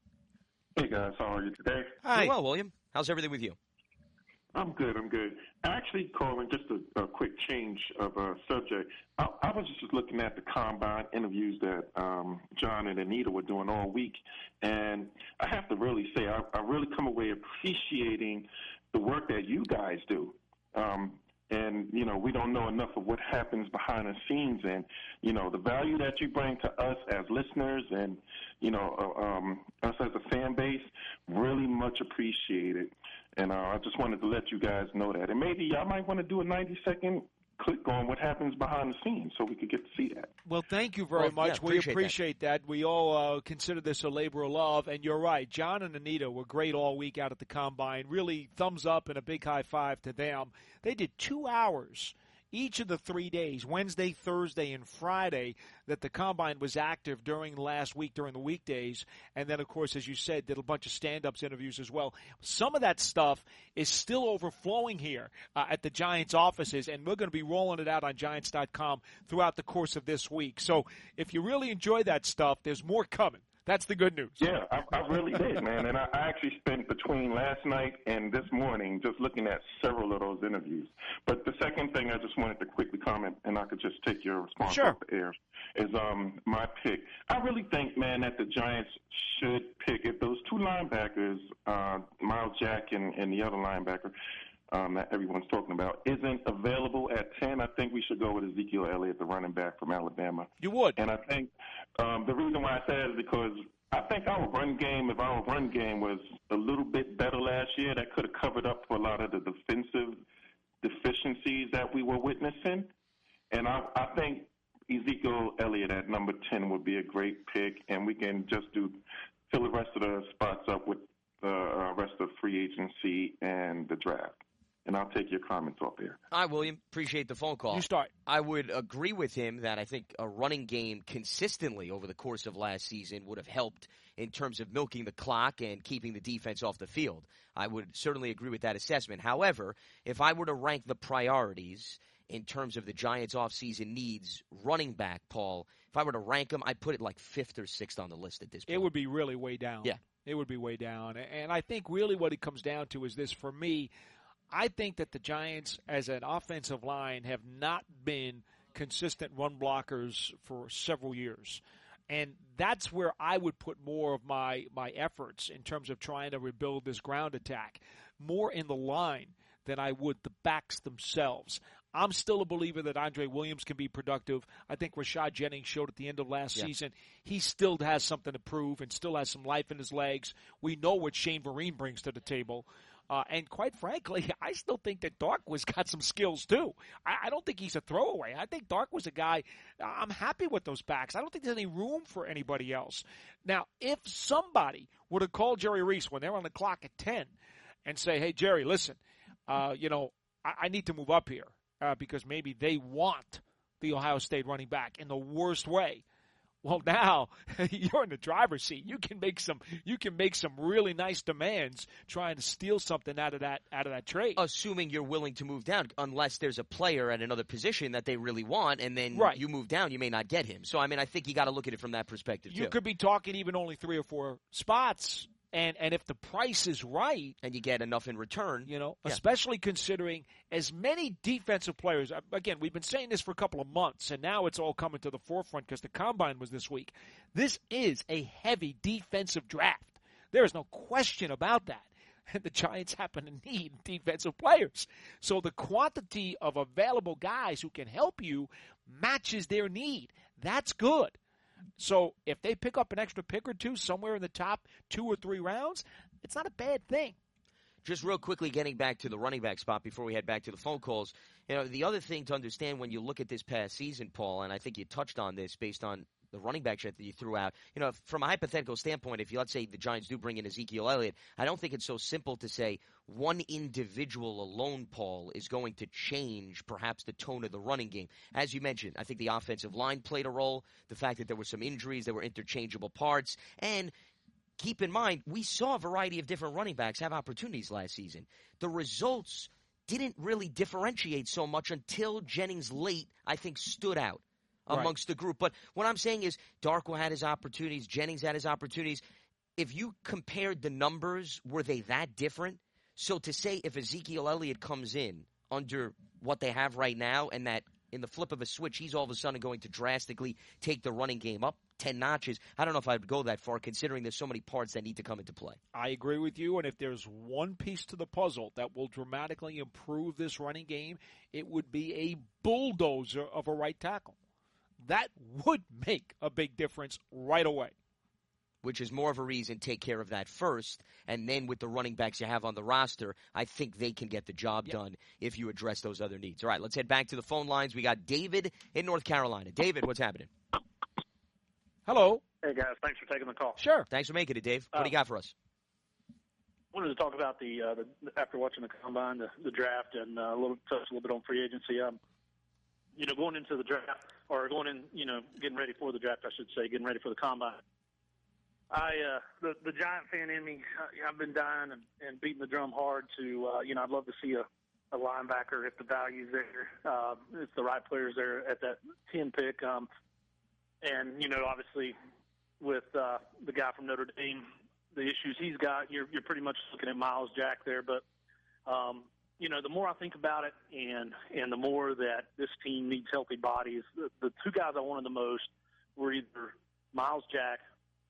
Hey, guys. How are you today? Hi. Doing well, William. How's everything with you? I'm good. I'm good. Actually, calling just a, a quick change of uh, subject. I, I was just looking at the combine interviews that um, John and Anita were doing all week, and I have to really say I, I really come away appreciating the work that you guys do. Um, and, you know, we don't know enough of what happens behind the scenes, and, you know, the value that you bring to us as listeners and, you know, uh, um, us as a fan base, really much appreciated. And uh, I just wanted to let you guys know that. And maybe y'all might want to do a ninety-second click on what happens behind the scenes so we could get to see that. Well, thank you very Well, much. yeah, we appreciate appreciate that. that. We all uh, consider this a labor of love. And you're right. John and Anita were great all week out at the Combine. Really thumbs up and a big high five to them. They did two hours each of the three days, Wednesday, Thursday, and Friday, that the Combine was active during last week, during the weekdays. And then, of course, as you said, did a bunch of stand-ups interviews as well. Some of that stuff is still overflowing here uh, at the Giants offices, and we're going to be rolling it out on Giants dot com throughout the course of this week. So if you really enjoy that stuff, there's more coming. That's the good news. Yeah, I, I really did, man. And I, I actually spent between last night and this morning just looking at several of those interviews. But the second thing I just wanted to quickly comment, and I could just take your response Sure. off the air, is um, my pick. I really think, man, that the Giants should pick, if those two linebackers, uh, Miles Jack and, and the other linebacker, Um, that everyone's talking about, isn't available at ten, I think we should go with Ezekiel Elliott, the running back from Alabama. You would. And I think um, the reason why I say that is because I think our run game, if our run game was a little bit better last year, that could have covered up for a lot of the defensive deficiencies that we were witnessing. And I, I think Ezekiel Elliott at number ten would be a great pick, and we can just do fill the rest of the spots up with the uh, rest of free agency and the draft. And I'll take your comments off there. All right, William. Appreciate the phone call. You start. I would agree with him that I think a running game consistently over the course of last season would have helped in terms of milking the clock and keeping the defense off the field. I would certainly agree with that assessment. However, if I were to rank the priorities in terms of the Giants' offseason needs running back, Paul, if I were to rank them, I'd put it like fifth or sixth on the list at this point. It would be really way down. Yeah. It would be way down. And I think really what it comes down to is this for me. I think that the Giants, as an offensive line, have not been consistent run blockers for several years. And that's where I would put more of my, my efforts in terms of trying to rebuild this ground attack, more in the line than I would the backs themselves. I'm still a believer that Andre Williams can be productive. I think Rashad Jennings showed at the end of last yeah. season he still has something to prove and still has some life in his legs. We know what Shane Vereen brings to the table. Uh, and quite frankly, I still think that Darkwa's got some skills too. I, I don't think he's a throwaway. I think Darkwa's a guy, I'm happy with those backs. I don't think there's any room for anybody else. Now, if somebody would have called Jerry Reese when they're on the clock at ten and say, hey, Jerry, listen, uh, you know, I, I need to move up here uh, because maybe they want the Ohio State running back in the worst way. Well, now you're in the driver's seat. You can make some. You can make some really nice demands trying to steal something out of that out of that trade. Assuming you're willing to move down, unless there's a player at another position that they really want, and then right. you move down, you may not get him. So, I mean, I think you got to look at it from that perspective You too. could be talking even only three or four spots, And and if the price is right, and you get enough in return, you know, yeah. especially considering as many defensive players. Again, we've been saying this for a couple of months, and now it's all coming to the forefront because the Combine was this week. This is a heavy defensive draft. There is no question about that. And the Giants happen to need defensive players. So the quantity of available guys who can help you matches their need. That's good. So if they pick up an extra pick or two somewhere in the top two or three rounds, it's not a bad thing. Just real quickly, getting back to the running back spot before we head back to the phone calls, you know, the other thing to understand when you look at this past season, Paul, and I think you touched on this based on the running back shot that you threw out, you know, from a hypothetical standpoint, if you, let's say the Giants do bring in Ezekiel Elliott, I don't think it's so simple to say one individual alone, Paul, is going to change perhaps the tone of the running game. As you mentioned, I think the offensive line played a role, the fact that there were some injuries, there were interchangeable parts, and keep in mind, we saw a variety of different running backs have opportunities last season. The results didn't really differentiate so much until Jennings late, I think, stood out amongst right. the group. But what I'm saying is Darkwa had his opportunities, Jennings had his opportunities. If you compared the numbers, were they that different? So to say if Ezekiel Elliott comes in under what they have right now and that in the flip of a switch, he's all of a sudden going to drastically take the running game up ten notches, I don't know if I would go that far considering there's so many parts that need to come into play. I agree with you, and if there's one piece to the puzzle that will dramatically improve this running game, it would be a bulldozer of a right tackle. That would make a big difference right away. Which is more of a reason take care of that first, and then with the running backs you have on the roster, I think they can get the job yep. done if you address those other needs. All right, let's head back to the phone lines. We got David in North Carolina. David, what's happening? Hello. Hey, guys. Thanks for taking the call. Sure. Thanks for making it, Dave. What uh, do you got for us? wanted to talk about the, uh, the after watching the Combine, the, the draft, and uh, a little touch a little bit on free agency. Um, you know, going into the draft, or going in, you know, getting ready for the draft, I should say, getting ready for the Combine. I, uh, the, the Giant fan in me, I've been dying and, and beating the drum hard to, uh, you know, I'd love to see a, a linebacker if the value's there, uh, if the right player's there at that ten pick. Um, and, you know, obviously with uh, the guy from Notre Dame, the issues he's got, you're, you're pretty much looking at Miles Jack there. But, um, you know, the more I think about it and, and the more that this team needs healthy bodies, the, the two guys I wanted the most were either Miles Jack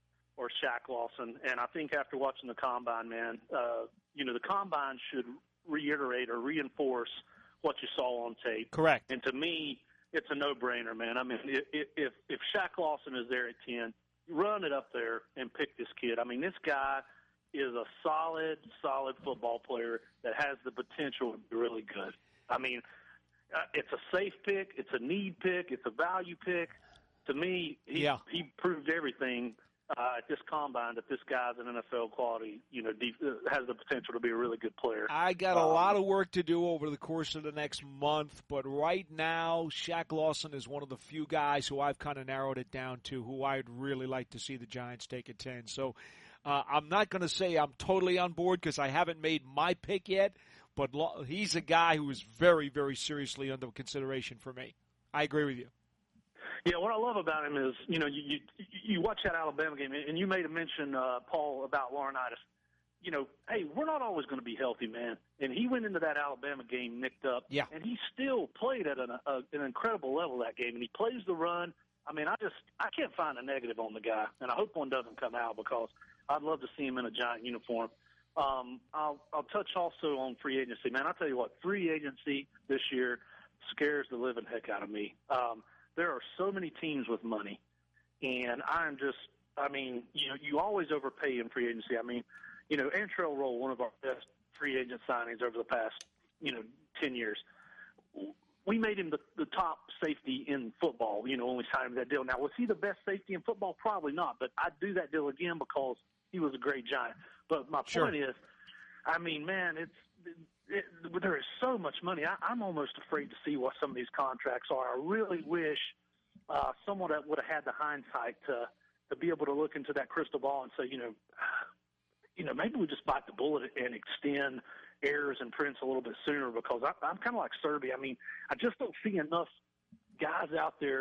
or Shaq Lawson. And I think after watching the Combine, man, uh, you know, the Combine should reiterate or reinforce what you saw on tape. Correct. And to me, it's a no-brainer, man. I mean, if if, if Shaq Lawson is there at ten, run it up there and pick this kid. I mean, this guy is a solid, solid football player that has the potential to be really good. I mean, uh, it's a safe pick. It's a need pick. It's a value pick. To me, he, yeah. he proved everything Uh, at this Combine that this guy's an N F L quality, you know, deep, uh, has the potential to be a really good player. I got a um, lot of work to do over the course of the next month, but right now, Shaq Lawson is one of the few guys who I've kind of narrowed it down to who I'd really like to see the Giants take at ten. So uh, I'm not going to say I'm totally on board because I haven't made my pick yet, but lo- he's a guy who is very, very seriously under consideration for me. I agree with you. Yeah, what I love about him is, you know, you you, you watch that Alabama game, and you made a mention, uh, Paul, about Laurinaitis. You know, hey, we're not always going to be healthy, man. And he went into that Alabama game nicked up, yeah. and he still played at an, a, an incredible level that game. And he plays the run. I mean, I just I can't find a negative on the guy, and I hope one doesn't come out because I'd love to see him in a Giant uniform. Um, I'll, I'll touch also on free agency, man. I'll tell you what, free agency this year scares the living heck out of me. Um, There are so many teams with money, and I'm just, I mean, you know, you always overpay in free agency. I mean, you know, Antrell Roll, one of our best free agent signings over the past, you know, ten years. We made him the, the top safety in football, you know, when we signed him that deal. Now, was he the best safety in football? Probably not, but I'd do that deal again because he was a great Giant. But my sure. point is, I mean, man, it's, It, there is so much money. I, I'm almost afraid to see what some of these contracts are. I really wish uh, someone that would have had the hindsight to to be able to look into that crystal ball and say, you know, you know, maybe we just bite the bullet and extend Ayers and Prince a little bit sooner because I, I'm kind of like Serby. I mean, I just don't see enough guys out there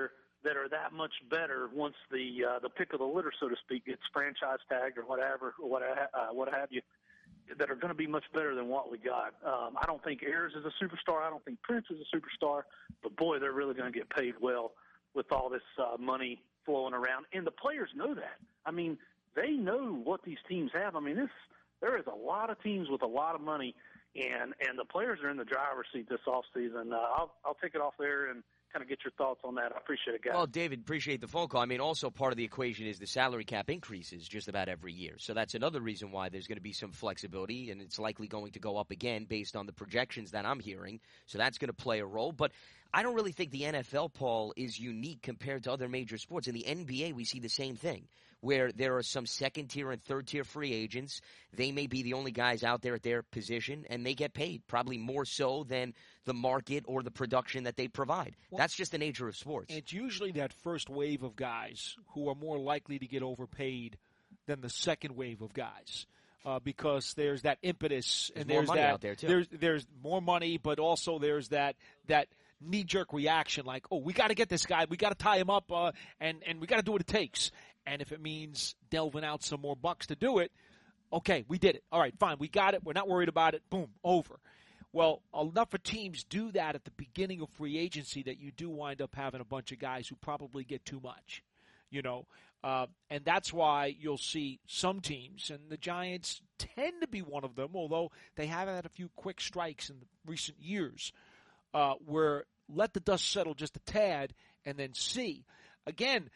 that are that much better once the uh, the pick of the litter, so to speak, gets franchise tagged or whatever, or what uh, what have you, that are going to be much better than what we got. Um, I don't think Ayers is a superstar. I don't think Prince is a superstar. But, boy, they're really going to get paid well with all this uh, money flowing around. And the players know that. I mean, they know what these teams have. I mean, this there is a lot of teams with a lot of money, and, and the players are in the driver's seat this offseason. Uh, I'll, I'll take it off there and kind of get your thoughts on that. I appreciate it, guys. Well, David, appreciate the phone call. I mean, also part of the equation is the salary cap increases just about every year. So that's another reason why there's going to be some flexibility, and it's likely going to go up again based on the projections that I'm hearing. So that's going to play a role. But I don't really think the N F L, Paul, is unique compared to other major sports. In the N B A, we see the same thing, where there are some second-tier and third-tier free agents. They may be the only guys out there at their position, and they get paid probably more so than the market or the production that they provide. Well, that's just the nature of sports. It's usually that first wave of guys who are more likely to get overpaid than the second wave of guys. Uh, because there's that impetus, there's and there's more money that out there too. There's there's more money, but also there's that that knee-jerk reaction, like, oh, we got to get this guy, we got to tie him up, uh, and and we got to do what it takes. And if it means delving out some more bucks to do it, okay, we did it. All right, fine, we got it. We're not worried about it. Boom, over. Well, enough of teams do that at the beginning of free agency that you do wind up having a bunch of guys who probably get too much, you know. Uh, and that's why you'll see some teams, and the Giants tend to be one of them, although they have had a few quick strikes in recent years, uh, where let the dust settle just a tad and then see. Again,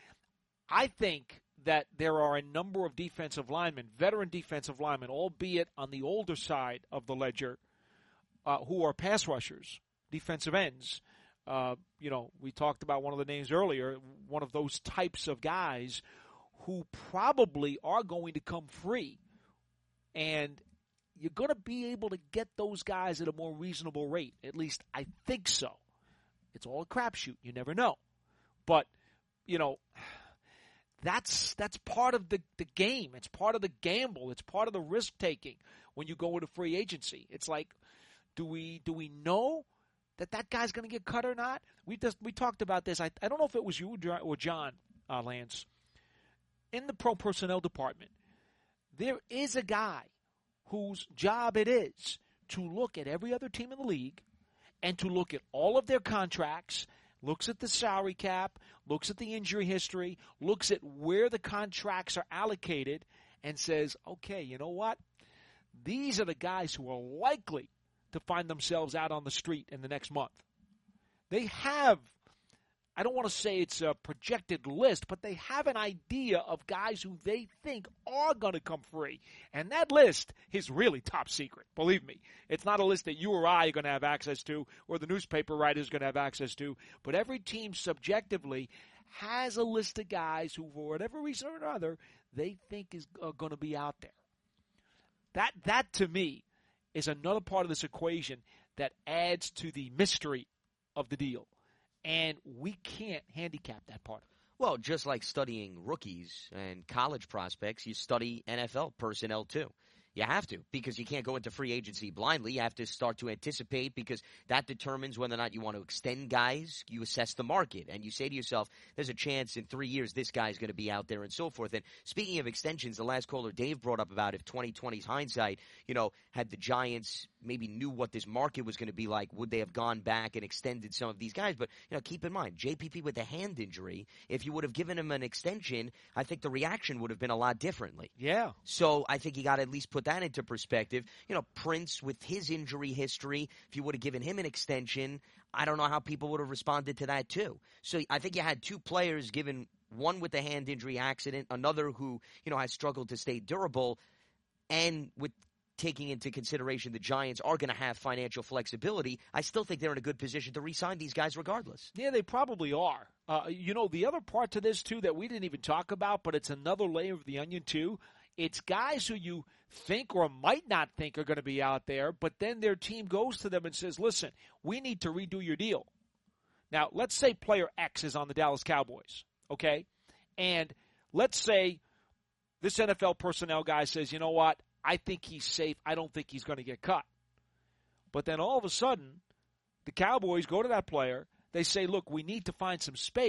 I think that there are a number of defensive linemen, veteran defensive linemen, albeit on the older side of the ledger, uh, who are pass rushers, defensive ends. Uh, you know, we talked about one of the names earlier, one of those types of guys who probably are going to come free. And you're going to be able to get those guys at a more reasonable rate. At least I think so. It's all a crapshoot. You never know. But, you know, that's that's part of the, the game. It's part of the gamble. It's part of the risk-taking when you go into free agency. It's like, do we do we know that that guy's going to get cut or not? We just we talked about this. I, I don't know if it was you or John, uh, Lance. In the pro personnel department, there is a guy whose job it is to look at every other team in the league and to look at all of their contracts, looks at the salary cap, looks at the injury history, looks at where the contracts are allocated, and says, okay, you know what? These are the guys who are likely to find themselves out on the street in the next month. They have, I don't want to say it's a projected list, but they have an idea of guys who they think are going to come free. And that list is really top secret, believe me. It's not a list that you or I are going to have access to or the newspaper writer is going to have access to. But every team subjectively has a list of guys who, for whatever reason or another, they think is uh, going to be out there. That, that, to me, is another part of this equation that adds to the mystery of the deal. And we can't handicap that part. Well, just like studying rookies and college prospects, you study N F L personnel too. You have to, because you can't go into free agency blindly. You have to start to anticipate, because that determines whether or not you want to extend guys. You assess the market, and you say to yourself, there's a chance in three years this guy's going to be out there and so forth. And speaking of extensions, the last caller, Dave, brought up about if twenty twenty's hindsight, you know, had the Giants maybe knew what this market was going to be like, would they have gone back and extended some of these guys? But, you know, keep in mind, J P P with the hand injury, if you would have given him an extension, I think the reaction would have been a lot differently. Yeah. So I think you got to at least put that into perspective. You know, Prince with his injury history, if you would have given him an extension, I don't know how people would have responded to that too. So I think you had two players given, one with the hand injury accident, another who, you know, has struggled to stay durable, and with taking into consideration the Giants are going to have financial flexibility, I still think they're in a good position to re-sign these guys regardless. Yeah, they probably are. Uh, you know, the other part to this, too, that we didn't even talk about, but it's another layer of the onion, too, it's guys who you think or might not think are going to be out there, but then their team goes to them and says, listen, we need to redo your deal. Now, let's say player X is on the Dallas Cowboys, okay? And let's say this N F L personnel guy says, you know what, I think he's safe. I don't think he's going to get cut. But then all of a sudden, the Cowboys go to that player. They say, look, we need to find some space.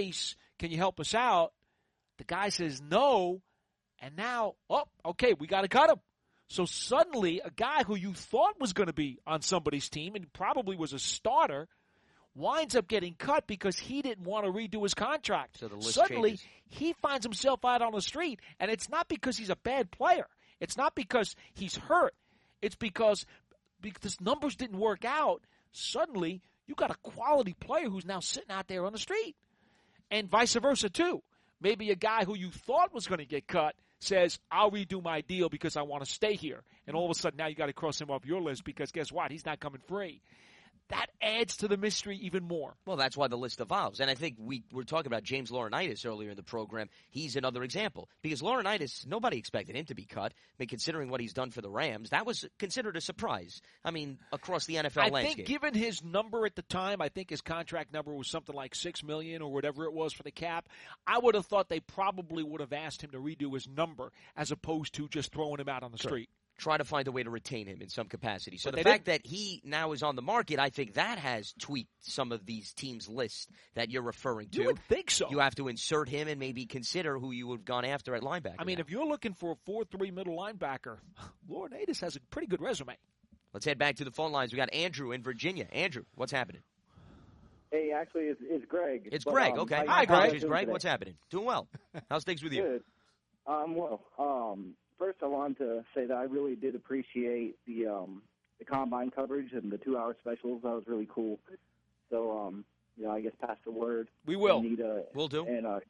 Can you help us out? The guy says no, and now, oh, okay, we got to cut him. So suddenly, a guy who you thought was going to be on somebody's team and probably was a starter winds up getting cut because he didn't want to redo his contract. So the list Suddenly, changes. He finds himself out on the street, and it's not because he's a bad player. It's not because he's hurt. It's because because numbers didn't work out. Suddenly, you got a quality player who's now sitting out there on the street. And vice versa, too. Maybe a guy who you thought was going to get cut says, I'll redo my deal because I want to stay here. And all of a sudden, now you got to cross him off your list because guess what? He's not coming free. That adds to the mystery even more. Well, that's why the list evolves. And I think we were talking about James Laurinaitis earlier in the program. He's another example. Because Laurinaitis, nobody expected him to be cut. I mean, considering what he's done for the Rams, that was considered a surprise. I mean, across the N F L I landscape. think given his number at the time, I think his contract number was something like six million dollars or whatever it was for the cap. I would have thought they probably would have asked him to redo his number as opposed to just throwing him out on the Sure. street. Try to find a way to retain him in some capacity. So But the they fact that he now is on the market, I think that has tweaked some of these teams' lists that you're referring to. You would think so. You have to insert him and maybe consider who you would have gone after at linebacker. I mean, now. if you're looking for a four three middle linebacker, Laurinaitis has a pretty good resume. Let's head back to the phone lines. We got Andrew in Virginia. Andrew, what's happening? Hey, actually, it's, it's Greg. It's But, Greg. um, Okay. how you Hi, guys Greg. Apologies, doing Greg. today? What's happening? Doing well. How's things with you? Good. Um, well, um, first I wanted to say that I really did appreciate the um, the combine coverage and the two-hour specials. That was really cool. So, um, you know, I guess pass the word. We will. Anita, Will do. And, uh,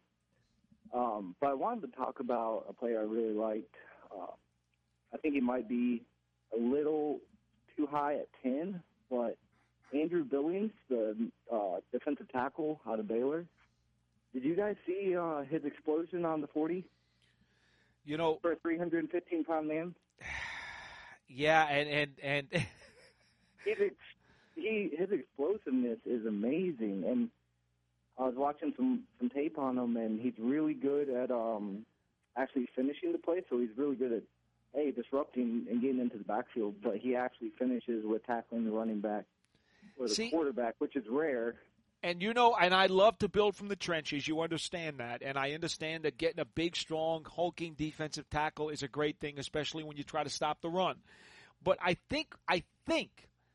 um, but I wanted to talk about a player I really liked. Uh, I think he might be a little too high at ten, but Andrew Billings, the uh, defensive tackle out of Baylor, did you guys see uh, his explosion on the forty? You know, For a three hundred fifteen pound man? yeah, and and and He's ex- he his explosiveness is amazing, and I was watching some, some tape on him, and he's really good at um, actually finishing the play. So he's really good at a disrupting and getting into the backfield, but he actually finishes with tackling the running back or the See- quarterback, which is rare. And you know, and I love to build from the trenches. You understand that. And I understand that getting a big, strong, hulking defensive tackle is a great thing, especially when you try to stop the run. But I think, I think,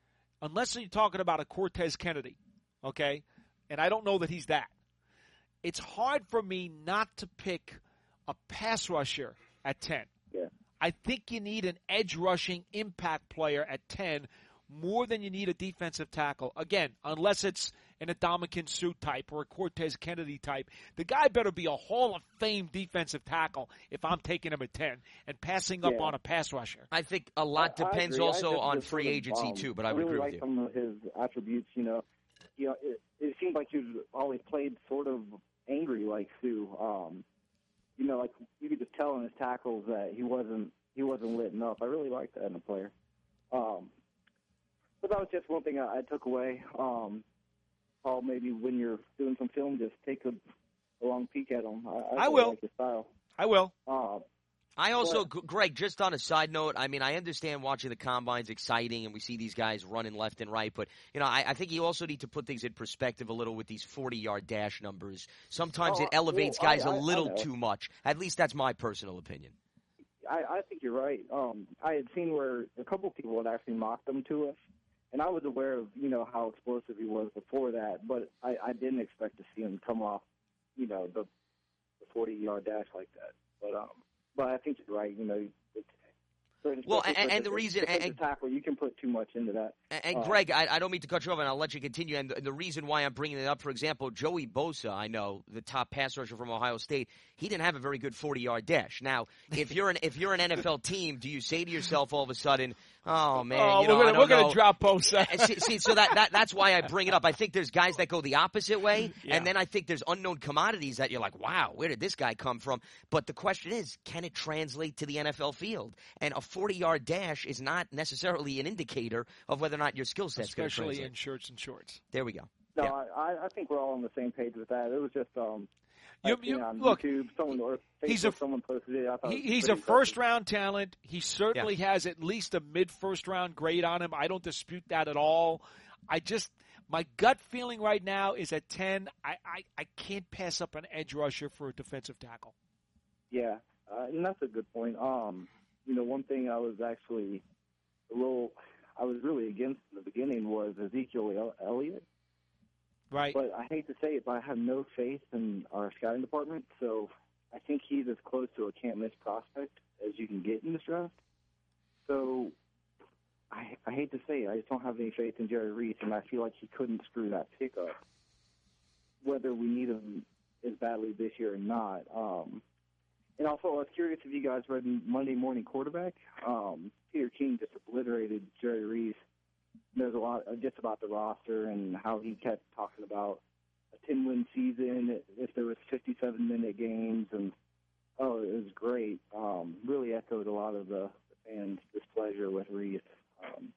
unless you're talking about a Cortez Kennedy, okay, and I don't know that he's that, it's hard for me not to pick a pass rusher at ten. Yeah. I think you need an edge rushing impact player at ten more than you need a defensive tackle. Again, unless it's an Adamakin Suit type or a Cortez Kennedy type. The guy better be a Hall of Fame defensive tackle if I'm taking him at ten and passing up Yeah. on a pass rusher. I think a lot I- I depends agree. I also just- on just free sort of, agency um, too, but I I would really agree like with you. some of his attributes. You know, you know, it, it seemed like he was always played sort of angry, like Sue. Um, you know, like you could just tell in his tackles that he wasn't he wasn't lit up. I really liked that in a player. Um, but that was just one thing I, I took away. Um, Paul, maybe when you're doing some film, just take a, a long peek at him. I, I, I really will. like the style. I will. Uh, I also, G- Greg, just on a side note, I mean, I understand watching the combine's exciting and we see these guys running left and right, but, you know, I, I think you also need to put things in perspective a little with these forty-yard dash numbers. Sometimes Oh, it elevates well, I- guys I- a I little know. too much. At least that's my personal opinion. I, I think you're right. Um, I had seen where a couple people had actually mocked them to us, and I was aware of, you know, how explosive he was before that, but I, I didn't expect to see him come off, you know, the the forty-yard dash like that. But um, but I think you're right. You know, it's, Well, especially and- for and the reason- defensive and- tackle, you can put too much into that. And, and Uh, Greg, I, I don't mean to cut you off, and I'll let you continue. And the, the reason why I'm bringing it up, for example, Joey Bosa, I know, the top pass rusher from Ohio State, he didn't have a very good forty-yard dash. Now, if you're an if you're an N F L team, do you say to yourself all of a sudden, "Oh man, oh, you know, we're gonna, I don't we're know." gonna drop Bosa. And see, see, so that, that that's why I bring it up. I think there's guys that go the opposite way, Yeah. and then I think there's unknown commodities that you're like, wow, where did this guy come from? But the question is, can it translate to the N F L field? And a forty-yard dash is not necessarily an indicator of whether or not your skill set's going to Especially translate. in shirts and shorts. There we go. No, Yeah. I, I think we're all on the same page with that. It was just um, You- I've seen you- on look, YouTube, someone or Facebook, he's a- someone posted it. I thought He, it was he's a pretty first impressive. round talent. He certainly has at least a mid first round grade on him. I don't dispute that at all. I just My gut feeling right now is at ten, I, I, I can't pass up an edge rusher for a defensive tackle. Yeah, uh, and that's a good point. Um, you know, one thing I was actually a little, I was really against in the beginning was Ezekiel Elliott. Right. But I hate to say it, but I have no faith in our scouting department, so I think he's as close to a can't-miss prospect as you can get in this draft. So I, I hate to say it, I just don't have any faith in Jerry Reese, and I feel like he couldn't screw that pick up, whether we need him as badly this year or not. Um, and also, I was curious if you guys read Monday Morning Quarterback. Um, Peter King just obliterated Jerry Reese. There's a lot just about the roster and how he kept talking about a ten-win season if there was fifty-seven minute games, and oh, it was great. Um, really echoed a lot of the fans' displeasure with Reese. Um,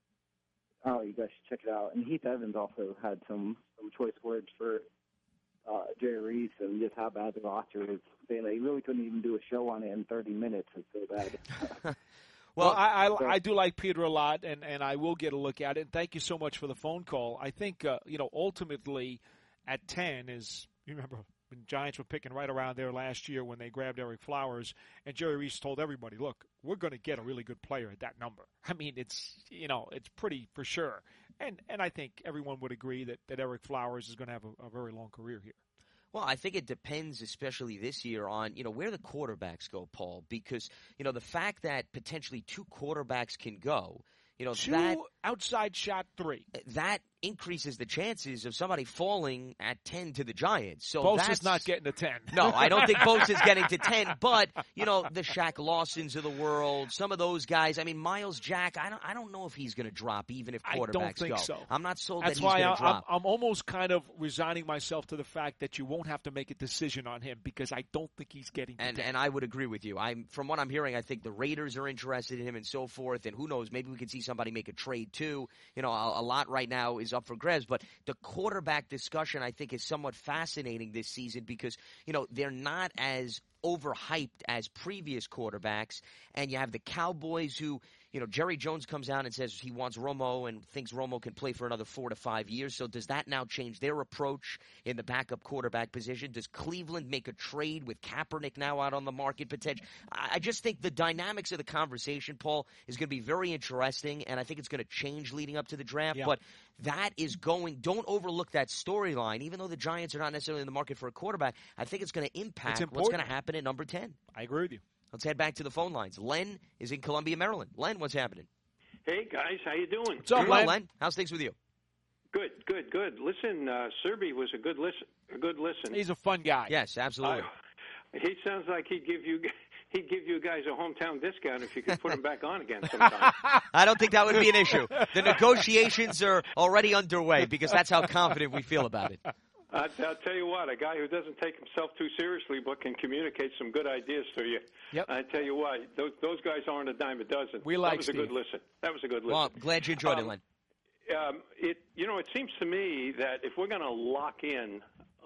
oh, you guys should check it out. And Heath Evans also had some, some choice words for uh, Jerry Reese and just how bad the roster is, saying they really couldn't even do a show on it in thirty minutes. It's so bad. Well, I, I, I do like Peter a lot, and, and I will get a look at it. And thank you so much for the phone call. I think, uh, you know, ultimately at ten is, you remember, when Giants were picking right around there last year when they grabbed Eric Flowers, and Jerry Reese told everybody, look, we're going to get a really good player at that number. I mean, it's, you know, it's pretty for sure. And and I think everyone would agree that, that Eric Flowers is going to have a, a very long career here. Well, I think it depends, especially this year, on, you know, where the quarterbacks go, Paul, because, you know, the fact that potentially two quarterbacks can go, you know, two that outside shot three. That increases the chances of somebody falling at ten to the Giants. So Bosa's that's not getting to ten. No, I don't think Bosa's getting to ten, but, you know, the Shaq Lawsons of the world, some of those guys. I mean, Miles Jack, I don't I don't know if he's going to drop even if quarterbacks go. I don't think go. so. I'm not sold That's that he's going to drop. I'm, I'm almost kind of resigning myself to the fact that you won't have to make a decision on him because I don't think he's getting to and ten. And I would agree with you. I'm from what I'm hearing, I think the Raiders are interested in him and so forth, and who knows, maybe we could see somebody make a trade too. You know, a, a lot right now is up for grabs, but the quarterback discussion, I think, is somewhat fascinating this season because, you know, they're not as overhyped as previous quarterbacks, and you have the Cowboys who, you know, Jerry Jones comes out and says he wants Romo and thinks Romo can play for another four to five years. So does that now change their approach in the backup quarterback position? Does Cleveland make a trade with Kaepernick now out on the market potential? I just think the dynamics of the conversation, Paul, is going to be very interesting, and I think it's going to change leading up to the draft. Yeah. But that is going – don't overlook that storyline. Even though the Giants are not necessarily in the market for a quarterback, I think it's going to impact what's going to happen at number ten. I agree with you. Let's head back to the phone lines. Len is in Columbia, Maryland. Len, what's happening? Hey, guys. How you doing? What's up, Len? Len? Len? How's things with you? Good, good, good. Listen, uh, Serby was a good listen. A good listen. He's a fun guy. Yes, absolutely. Uh, he sounds like he'd give you he'd give you guys a hometown discount if you could put him back on again sometime. I don't think that would be an issue. The negotiations are already underway because that's how confident we feel about it. I'll, I'll tell you what, a guy who doesn't take himself too seriously but can communicate some good ideas to you. Yep. I tell you what, those, those guys aren't a dime a dozen. We like That was Steve. a good listen. That was a good listen. Well, I'm glad you enjoyed um, it, Len. Um, it, you know, it seems to me that if we're going to lock in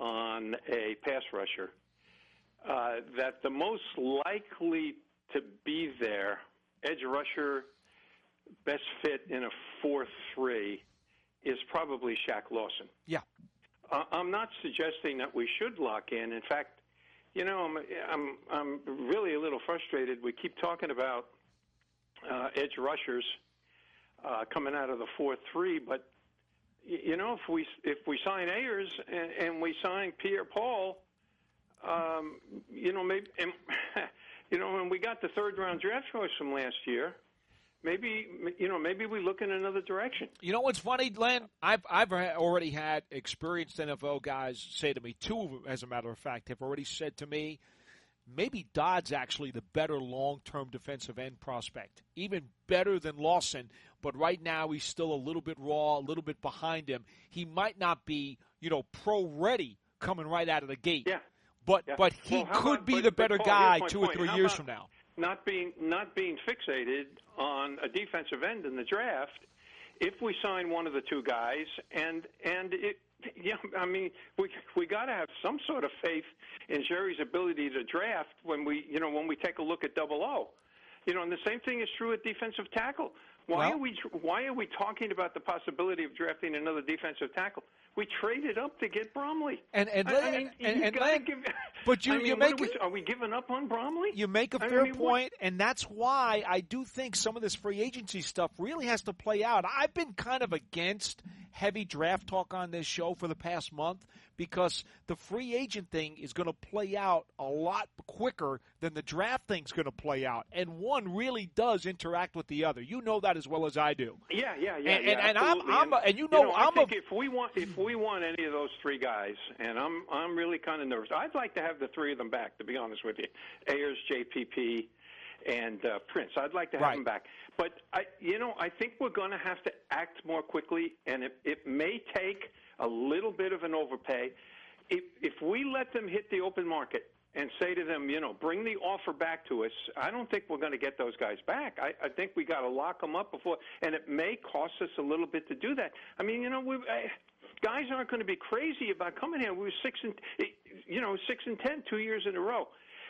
on a pass rusher, uh, that the most likely to be there, edge rusher, best fit in a four three, is probably Shaq Lawson. Yeah. Uh, I'm not suggesting that we should lock in. In fact, you know, I'm I'm I'm really a little frustrated. We keep talking about uh, edge rushers uh, coming out of the four three, but y- you know, if we if we sign Ayers and, and we sign Pierre-Paul, um, you know, maybe and, you know, when we got the third round draft choice from last year. Maybe you know. Maybe we look in another direction. You know what's funny, Len? I've I've already had experienced N F L guys say to me, two, as a matter of fact, have already said to me, maybe Dodd's actually the better long-term defensive end prospect, even better than Lawson. But right now he's still a little bit raw, a little bit behind him. He might not be, you know, pro-ready coming right out of the gate. Yeah. But yeah. but he well, could about, be but, the better but Paul, guy here's two my or three point. How years about from now. Not being not being fixated on a defensive end in the draft. If we sign one of the two guys, and and it, yeah, I mean, we we got to have some sort of faith in Jerry's ability to draft when we you know when we take a look at Double O. You know, and the same thing is true at defensive tackle. Why well, are we Why are we talking about the possibility of drafting another defensive tackle? We traded up to get Bromley. And and, I, I mean, and, you and gotta Len, give, but you I mean, you what make are, we, it, are we giving up on Bromley? You make a I fair mean, point, and that's why I do think some of this free agency stuff really has to play out. I've been kind of against heavy draft talk on this show for the past month because the free agent thing is going to play out a lot quicker than the draft thing's going to play out, and one really does interact with the other. You know that as well as I do. Yeah, yeah, yeah, and, yeah. And, and I'm, I'm, a, and you know, you know I'm I think a, if we want, if we want any of those three guys, and I'm, I'm really kind of nervous. I'd like to have the three of them back, to be honest with you. Ayers, J P P, and uh, Prince. I'd like to have right. them back. But I, you know, I think we're going to have to act more quickly, and it, it may take a little bit of an overpay. If, if we let them hit the open market and say to them, you know, bring the offer back to us, I don't think we're going to get those guys back. I, I think we got to lock them up before, and it may cost us a little bit to do that. I mean, you know, we, I, guys aren't going to be crazy about coming here. We were six and, you know, six and ten two years in a row.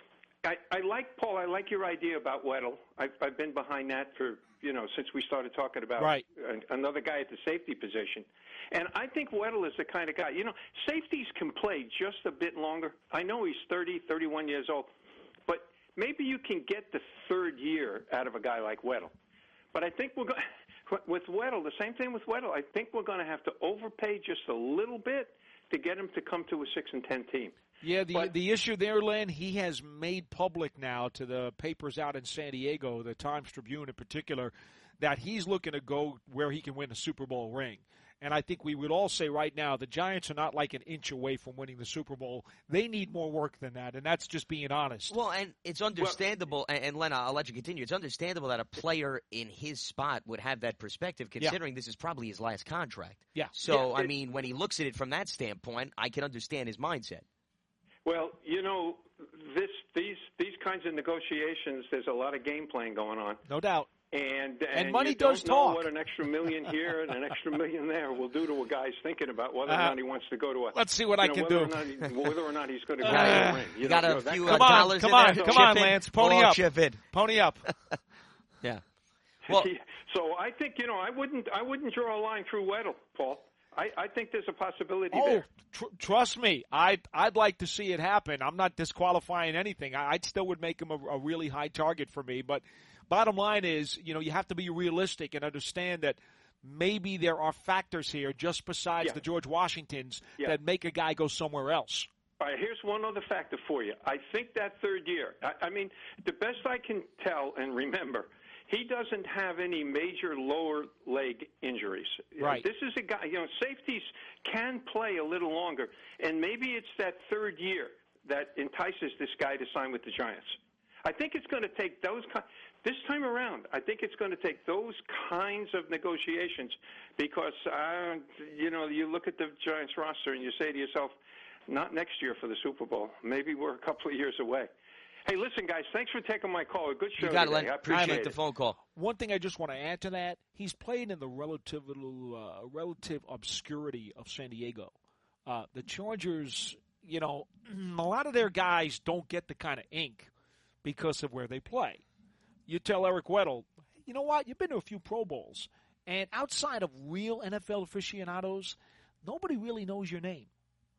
I, I like, Paul, I like your idea about Weddle. I've, I've been behind that for, you know, since we started talking about right. another guy at the safety position. And I think Weddle is the kind of guy, you know, safeties can play just a bit longer. I know he's thirty, thirty-one years old, but maybe you can get the third year out of a guy like Weddle. But I think we're going with Weddle, the same thing with Weddle, I think we're going to have to overpay just a little bit to get him to come to a six and ten team. Yeah, the but, the issue there, Len, he has made public now to the papers out in San Diego, the Times Tribune in particular, that he's looking to go where he can win a Super Bowl ring. And I think we would all say right now the Giants are not like an inch away from winning the Super Bowl. They need more work than that, and that's just being honest. Well, and it's understandable, well, and, and Len, I'll let you continue. It's understandable that a player in his spot would have that perspective, considering yeah. this is probably his last contract. Yeah. So, yeah, I mean, when he looks at it from that standpoint, I can understand his mindset. Well, you know, this these these kinds of negotiations, there's a lot of game playing going on. No doubt. And, and, and money you does don't know talk. what an extra million here and an extra million there will do to a guy's thinking about whether or not he wants to go to a. Let's see what I know, can whether do. Or not he, whether or not he's going to go uh, to a ring. You, you got know, a few uh, uh, dollars come in on, there. come Chip on, in. Lance, pony All up, chip in. Pony up. Yeah. Well, so I think you know I wouldn't I wouldn't draw a line through Weddle, Paul. I, I think there's a possibility oh, there. Tr- trust me, I'd, I'd like to see it happen. I'm not disqualifying anything. I I'd still would make him a, a really high target for me. But bottom line is, you know, you have to be realistic and understand that maybe there are factors here just besides yeah. the George Washingtons yeah. that make a guy go somewhere else. All right, here's one other factor for you. I think that third year, I, I mean, the best I can tell and remember, he doesn't have any major lower leg injuries. Right. This is a guy, you know, safeties can play a little longer, and maybe it's that third year that entices this guy to sign with the Giants. I think it's going to take those kind, this time around, I think it's going to take those kinds of negotiations because, uh, you know, you look at the Giants roster and you say to yourself, not next year for the Super Bowl. Maybe we're a couple of years away. Hey, listen, guys, thanks for taking my call. A good show you got today. Len. I appreciate it. it. the phone call. One thing I just want to add to that, he's played in the relative, uh, relative obscurity of San Diego. Uh, the Chargers, you know, a lot of their guys don't get the kind of ink because of where they play. You tell Eric Weddle, you know what, you've been to a few Pro Bowls, and outside of real N F L aficionados, nobody really knows your name.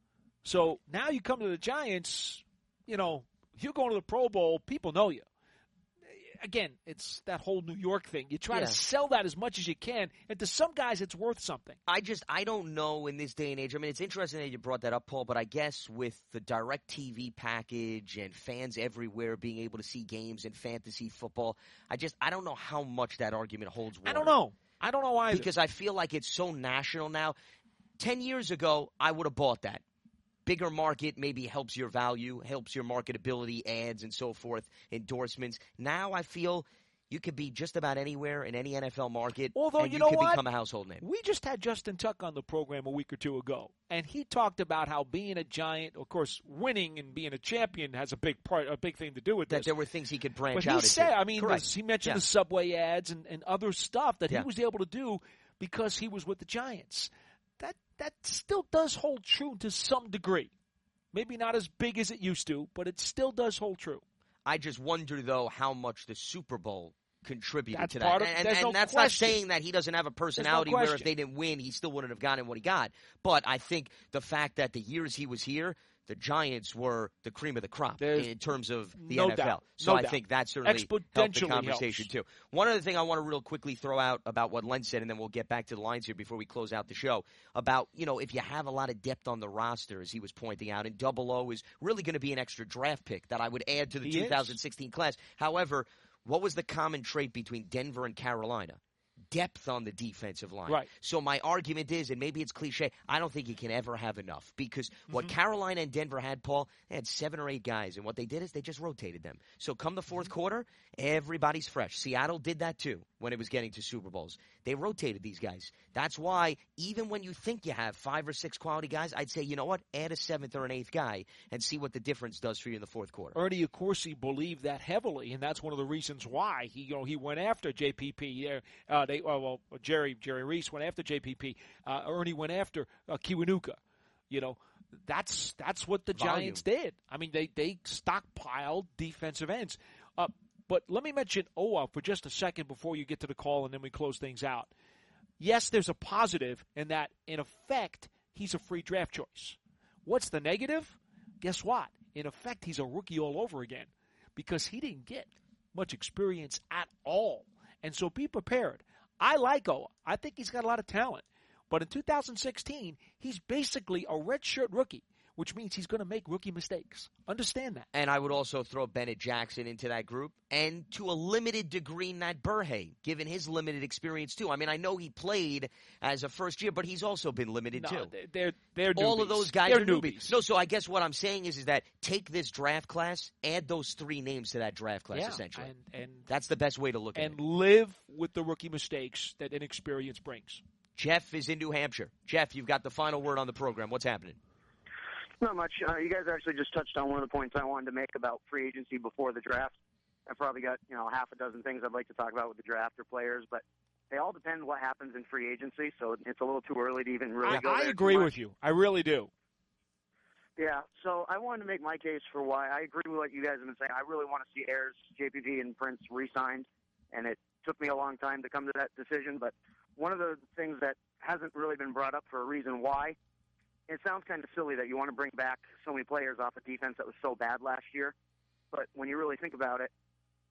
So now you come to the Giants, you know, you're going to the Pro Bowl, people know you. Again, it's that whole New York thing. You try yeah. to sell that as much as you can, and to some guys it's worth something. I just, I don't know in this day and age. I mean, it's interesting that you brought that up, Paul, but I guess with the direct T V package and fans everywhere being able to see games in fantasy football, I just, I don't know how much that argument holds water. I don't know. I don't know either. Because I feel like it's so national now. Ten years ago, I would have bought that. Bigger market maybe helps your value, helps your marketability, ads and so forth, endorsements. Now I feel you could be just about anywhere in any N F L market, Although, and you, you, know could what? become a household name. We just had Justin Tuck on the program a week or two ago, and he talked about how being a Giant, of course, winning and being a champion has a big part, a big thing to do with that this. There were things he could branch but out he into. said, I mean, Correct. this, he mentioned yeah. the Subway ads and, and other stuff that yeah. he was able to do because he was with the Giants. That that still does hold true to some degree. Maybe not as big as it used to, but it still does hold true. I just wonder, though, how much the Super Bowl contributed that's to that. Part of, and and and no that's question. not saying that he doesn't have a personality no where if they didn't win, he still wouldn't have gotten what he got. But I think the fact that the years he was here, the Giants were the cream of the crop There's in terms of the no N F L. doubt. So No I doubt. think that certainly helped the Exponentially conversation, helps. too. One other thing I want to real quickly throw out about what Len said, and then we'll get back to the lines here before we close out the show, about, you know, if you have a lot of depth on the roster, as he was pointing out, and Double O is really going to be an extra draft pick that I would add to the He two thousand sixteen is. class. However, what was the common trait between Denver and Carolina? Depth on the defensive line. Right. So my argument is, and maybe it's cliche, I don't think you can ever have enough because mm-hmm. what Carolina and Denver had, Paul, they had seven or eight guys, and what they did is they just rotated them. So come the fourth mm-hmm. quarter, everybody's fresh. Seattle did that too when it was getting to Super Bowls. They rotated these guys. That's why even when you think you have five or six quality guys, I'd say, you know what, add a seventh or an eighth guy and see what the difference does for you in the fourth quarter. Ernie Accorsi believed that heavily, and that's one of the reasons why he, you know, he went after J P P. Uh, they, uh, well, Jerry Jerry Reese went after J P P. Uh, Ernie went after uh, Kiwanuka. You know, that's that's what the Volume. Giants did. I mean, they they stockpiled defensive ends. Uh, but let me mention Owa for just a second before you get to the call, and then we close things out. Yes, there's a positive in that, in effect, he's a free draft choice. What's the negative? Guess what? In effect, he's a rookie all over again because he didn't get much experience at all. And so be prepared. I like Owa. I think he's got a lot of talent. But in two thousand sixteen, he's basically a redshirt rookie, which means he's going to make rookie mistakes. Understand that. And I would also throw Bennett Jackson into that group, and to a limited degree, Nat Burhay, given his limited experience too. I mean, I know he played as a first year, but he's also been limited no, too. They're they're newbies. All of those guys they're are newbies. newbies. No, so I guess what I'm saying is, is that take this draft class, add those three names to that draft class, yeah, essentially. And, and that's the best way to look at and it. And live with the rookie mistakes that inexperience brings. Jeff is in New Hampshire. Jeff, you've got the final word on the program. What's happening? Not much. Uh, you guys actually just touched on one of the points I wanted to make about free agency before the draft. I've probably got, you know, half a dozen things I'd like to talk about with the draft or players, but they all depend what happens in free agency, so it's a little too early to even really I, go I there agree too much. with you. I really do. Yeah, so I wanted to make my case for why I agree with what you guys have been saying. I really want to see Ayers, J P P, and Prince re-signed, and it took me a long time to come to that decision, but one of the things that hasn't really been brought up for a reason why, it sounds kind of silly that you want to bring back so many players off a defense that was so bad last year, but when you really think about it,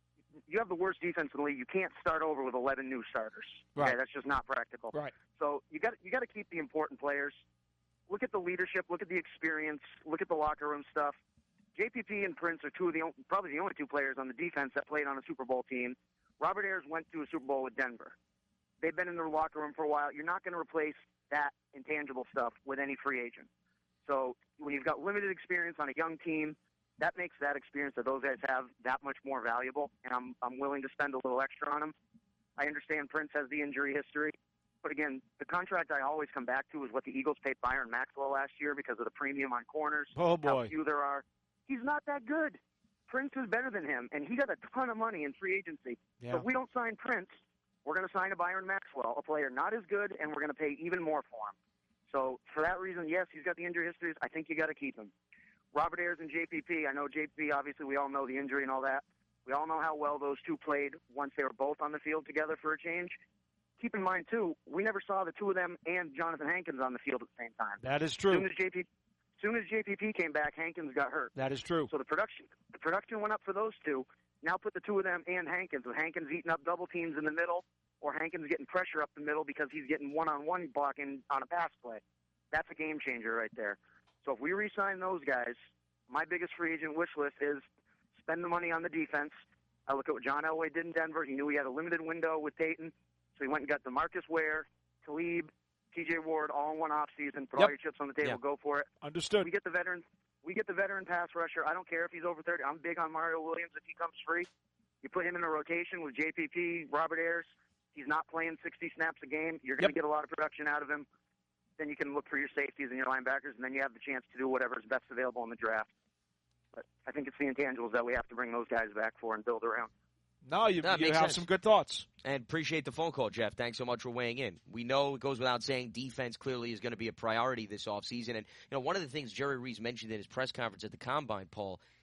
you have the worst defense in the league. You can't start over with eleven new starters. Right. Okay, that's just not practical. Right. So you got you got to keep the important players. Look at the leadership. Look at the experience. Look at the locker room stuff. J P P and Prince are two of the probably the only two players on the defense that played on a Super Bowl team. Robert Ayers went to a Super Bowl with Denver. They've been in their locker room for a while. You're not going to replace that intangible stuff with any free agent. So when you've got limited experience on a young team, that makes that experience that those guys have that much more valuable, and I'm I'm willing to spend a little extra on them. I understand Prince has the injury history, but again, the contract I always come back to is what the Eagles paid Byron Maxwell last year because of the premium on corners. Oh, boy. How few there are. He's not that good. Prince is better than him, and he got a ton of money in free agency. Yeah. So if we don't sign Prince, we're going to sign a Byron Maxwell, a player not as good, and we're going to pay even more for him. So for that reason, yes, he's got the injury histories. I think you got to keep him. Robert Ayers and J P P, I know J P P, obviously we all know the injury and all that. We all know how well those two played once they were both on the field together for a change. Keep in mind, too, we never saw the two of them and Jonathan Hankins on the field at the same time. That is true. As soon as J P P, as soon as J P P came back, Hankins got hurt. That is true. So the production the production went up for those two. Now put the two of them and Hankins, with Hankins eating up double teams in the middle, or Hankins getting pressure up the middle because he's getting one-on-one blocking on a pass play. That's a game changer right there. So if we re-sign those guys, my biggest free agent wish list is spend the money on the defense. I look at what John Elway did in Denver. He knew he had a limited window with Dayton, so he went and got DeMarcus Ware, Talib, T J Ward all in one offseason. Put Yep. all your chips on the table. Yep. Go for it. Understood. We get the veteran. We get the veteran pass rusher. I don't care if he's over thirty. I'm big on Mario Williams if he comes free. You put him in a rotation with J P P, Robert Ayers. He's not playing sixty snaps a game. You're going to Yep. get a lot of production out of him. Then you can look for your safeties and your linebackers, and then you have the chance to do whatever is best available in the draft. But I think it's the intangibles that we have to bring those guys back for and build around. No, you, No, it you makes have sense. some good thoughts. And appreciate the phone call, Jeff. Thanks so much for weighing in. We know it goes without saying defense clearly is going to be a priority this offseason. And, you know, one of the things Jerry Reese mentioned in his press conference at the Combine, Paul,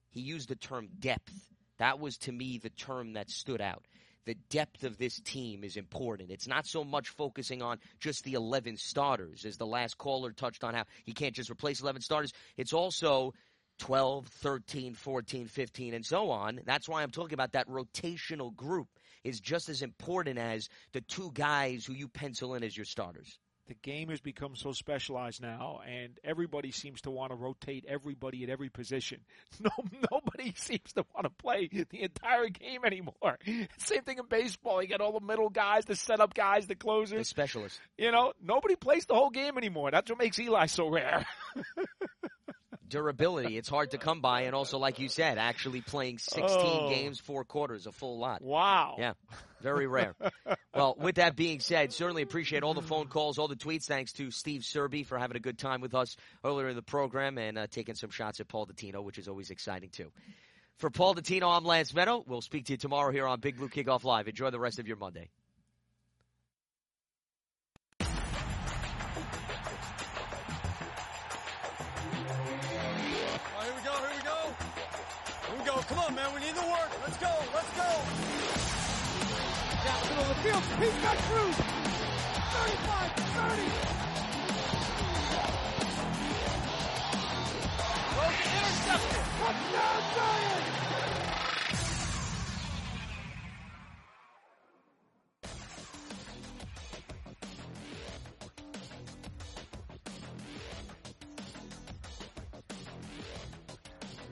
he used the term depth. That was, to me, the term that stood out. The depth of this team is important. It's not so much focusing on just the eleven starters, as the last caller touched on how he can't just replace eleven starters. It's also twelve, thirteen, fourteen, fifteen, and so on. That's why I'm talking about that rotational group is just as important as the two guys who you pencil in as your starters. The game has become so specialized now, and everybody seems to want to rotate everybody at every position. No, nobody seems to want to play the entire game anymore. Same thing in baseball. You got all the middle guys, the setup guys, the closers. The specialists. You know, nobody plays the whole game anymore. That's what makes Eli so rare. Durability, it's hard to come by, and also, like you said, actually playing sixteen oh. games, four quarters, a full lot. Wow. Yeah, very rare. Well, with that being said, certainly appreciate all the phone calls, all the tweets. Thanks to Steve Serby for having a good time with us earlier in the program and uh, taking some shots at Paul Dottino, which is always exciting, too. For Paul Dottino, I'm Lance Meadow. We'll speak to you tomorrow here on Big Blue Kickoff Live. Enjoy the rest of your Monday. Come on, man. We need the work. Let's go. Let's go. Down the middle of the field. He's got Cruz. thirty-five, thirty. Well, intercepted. Touchdown,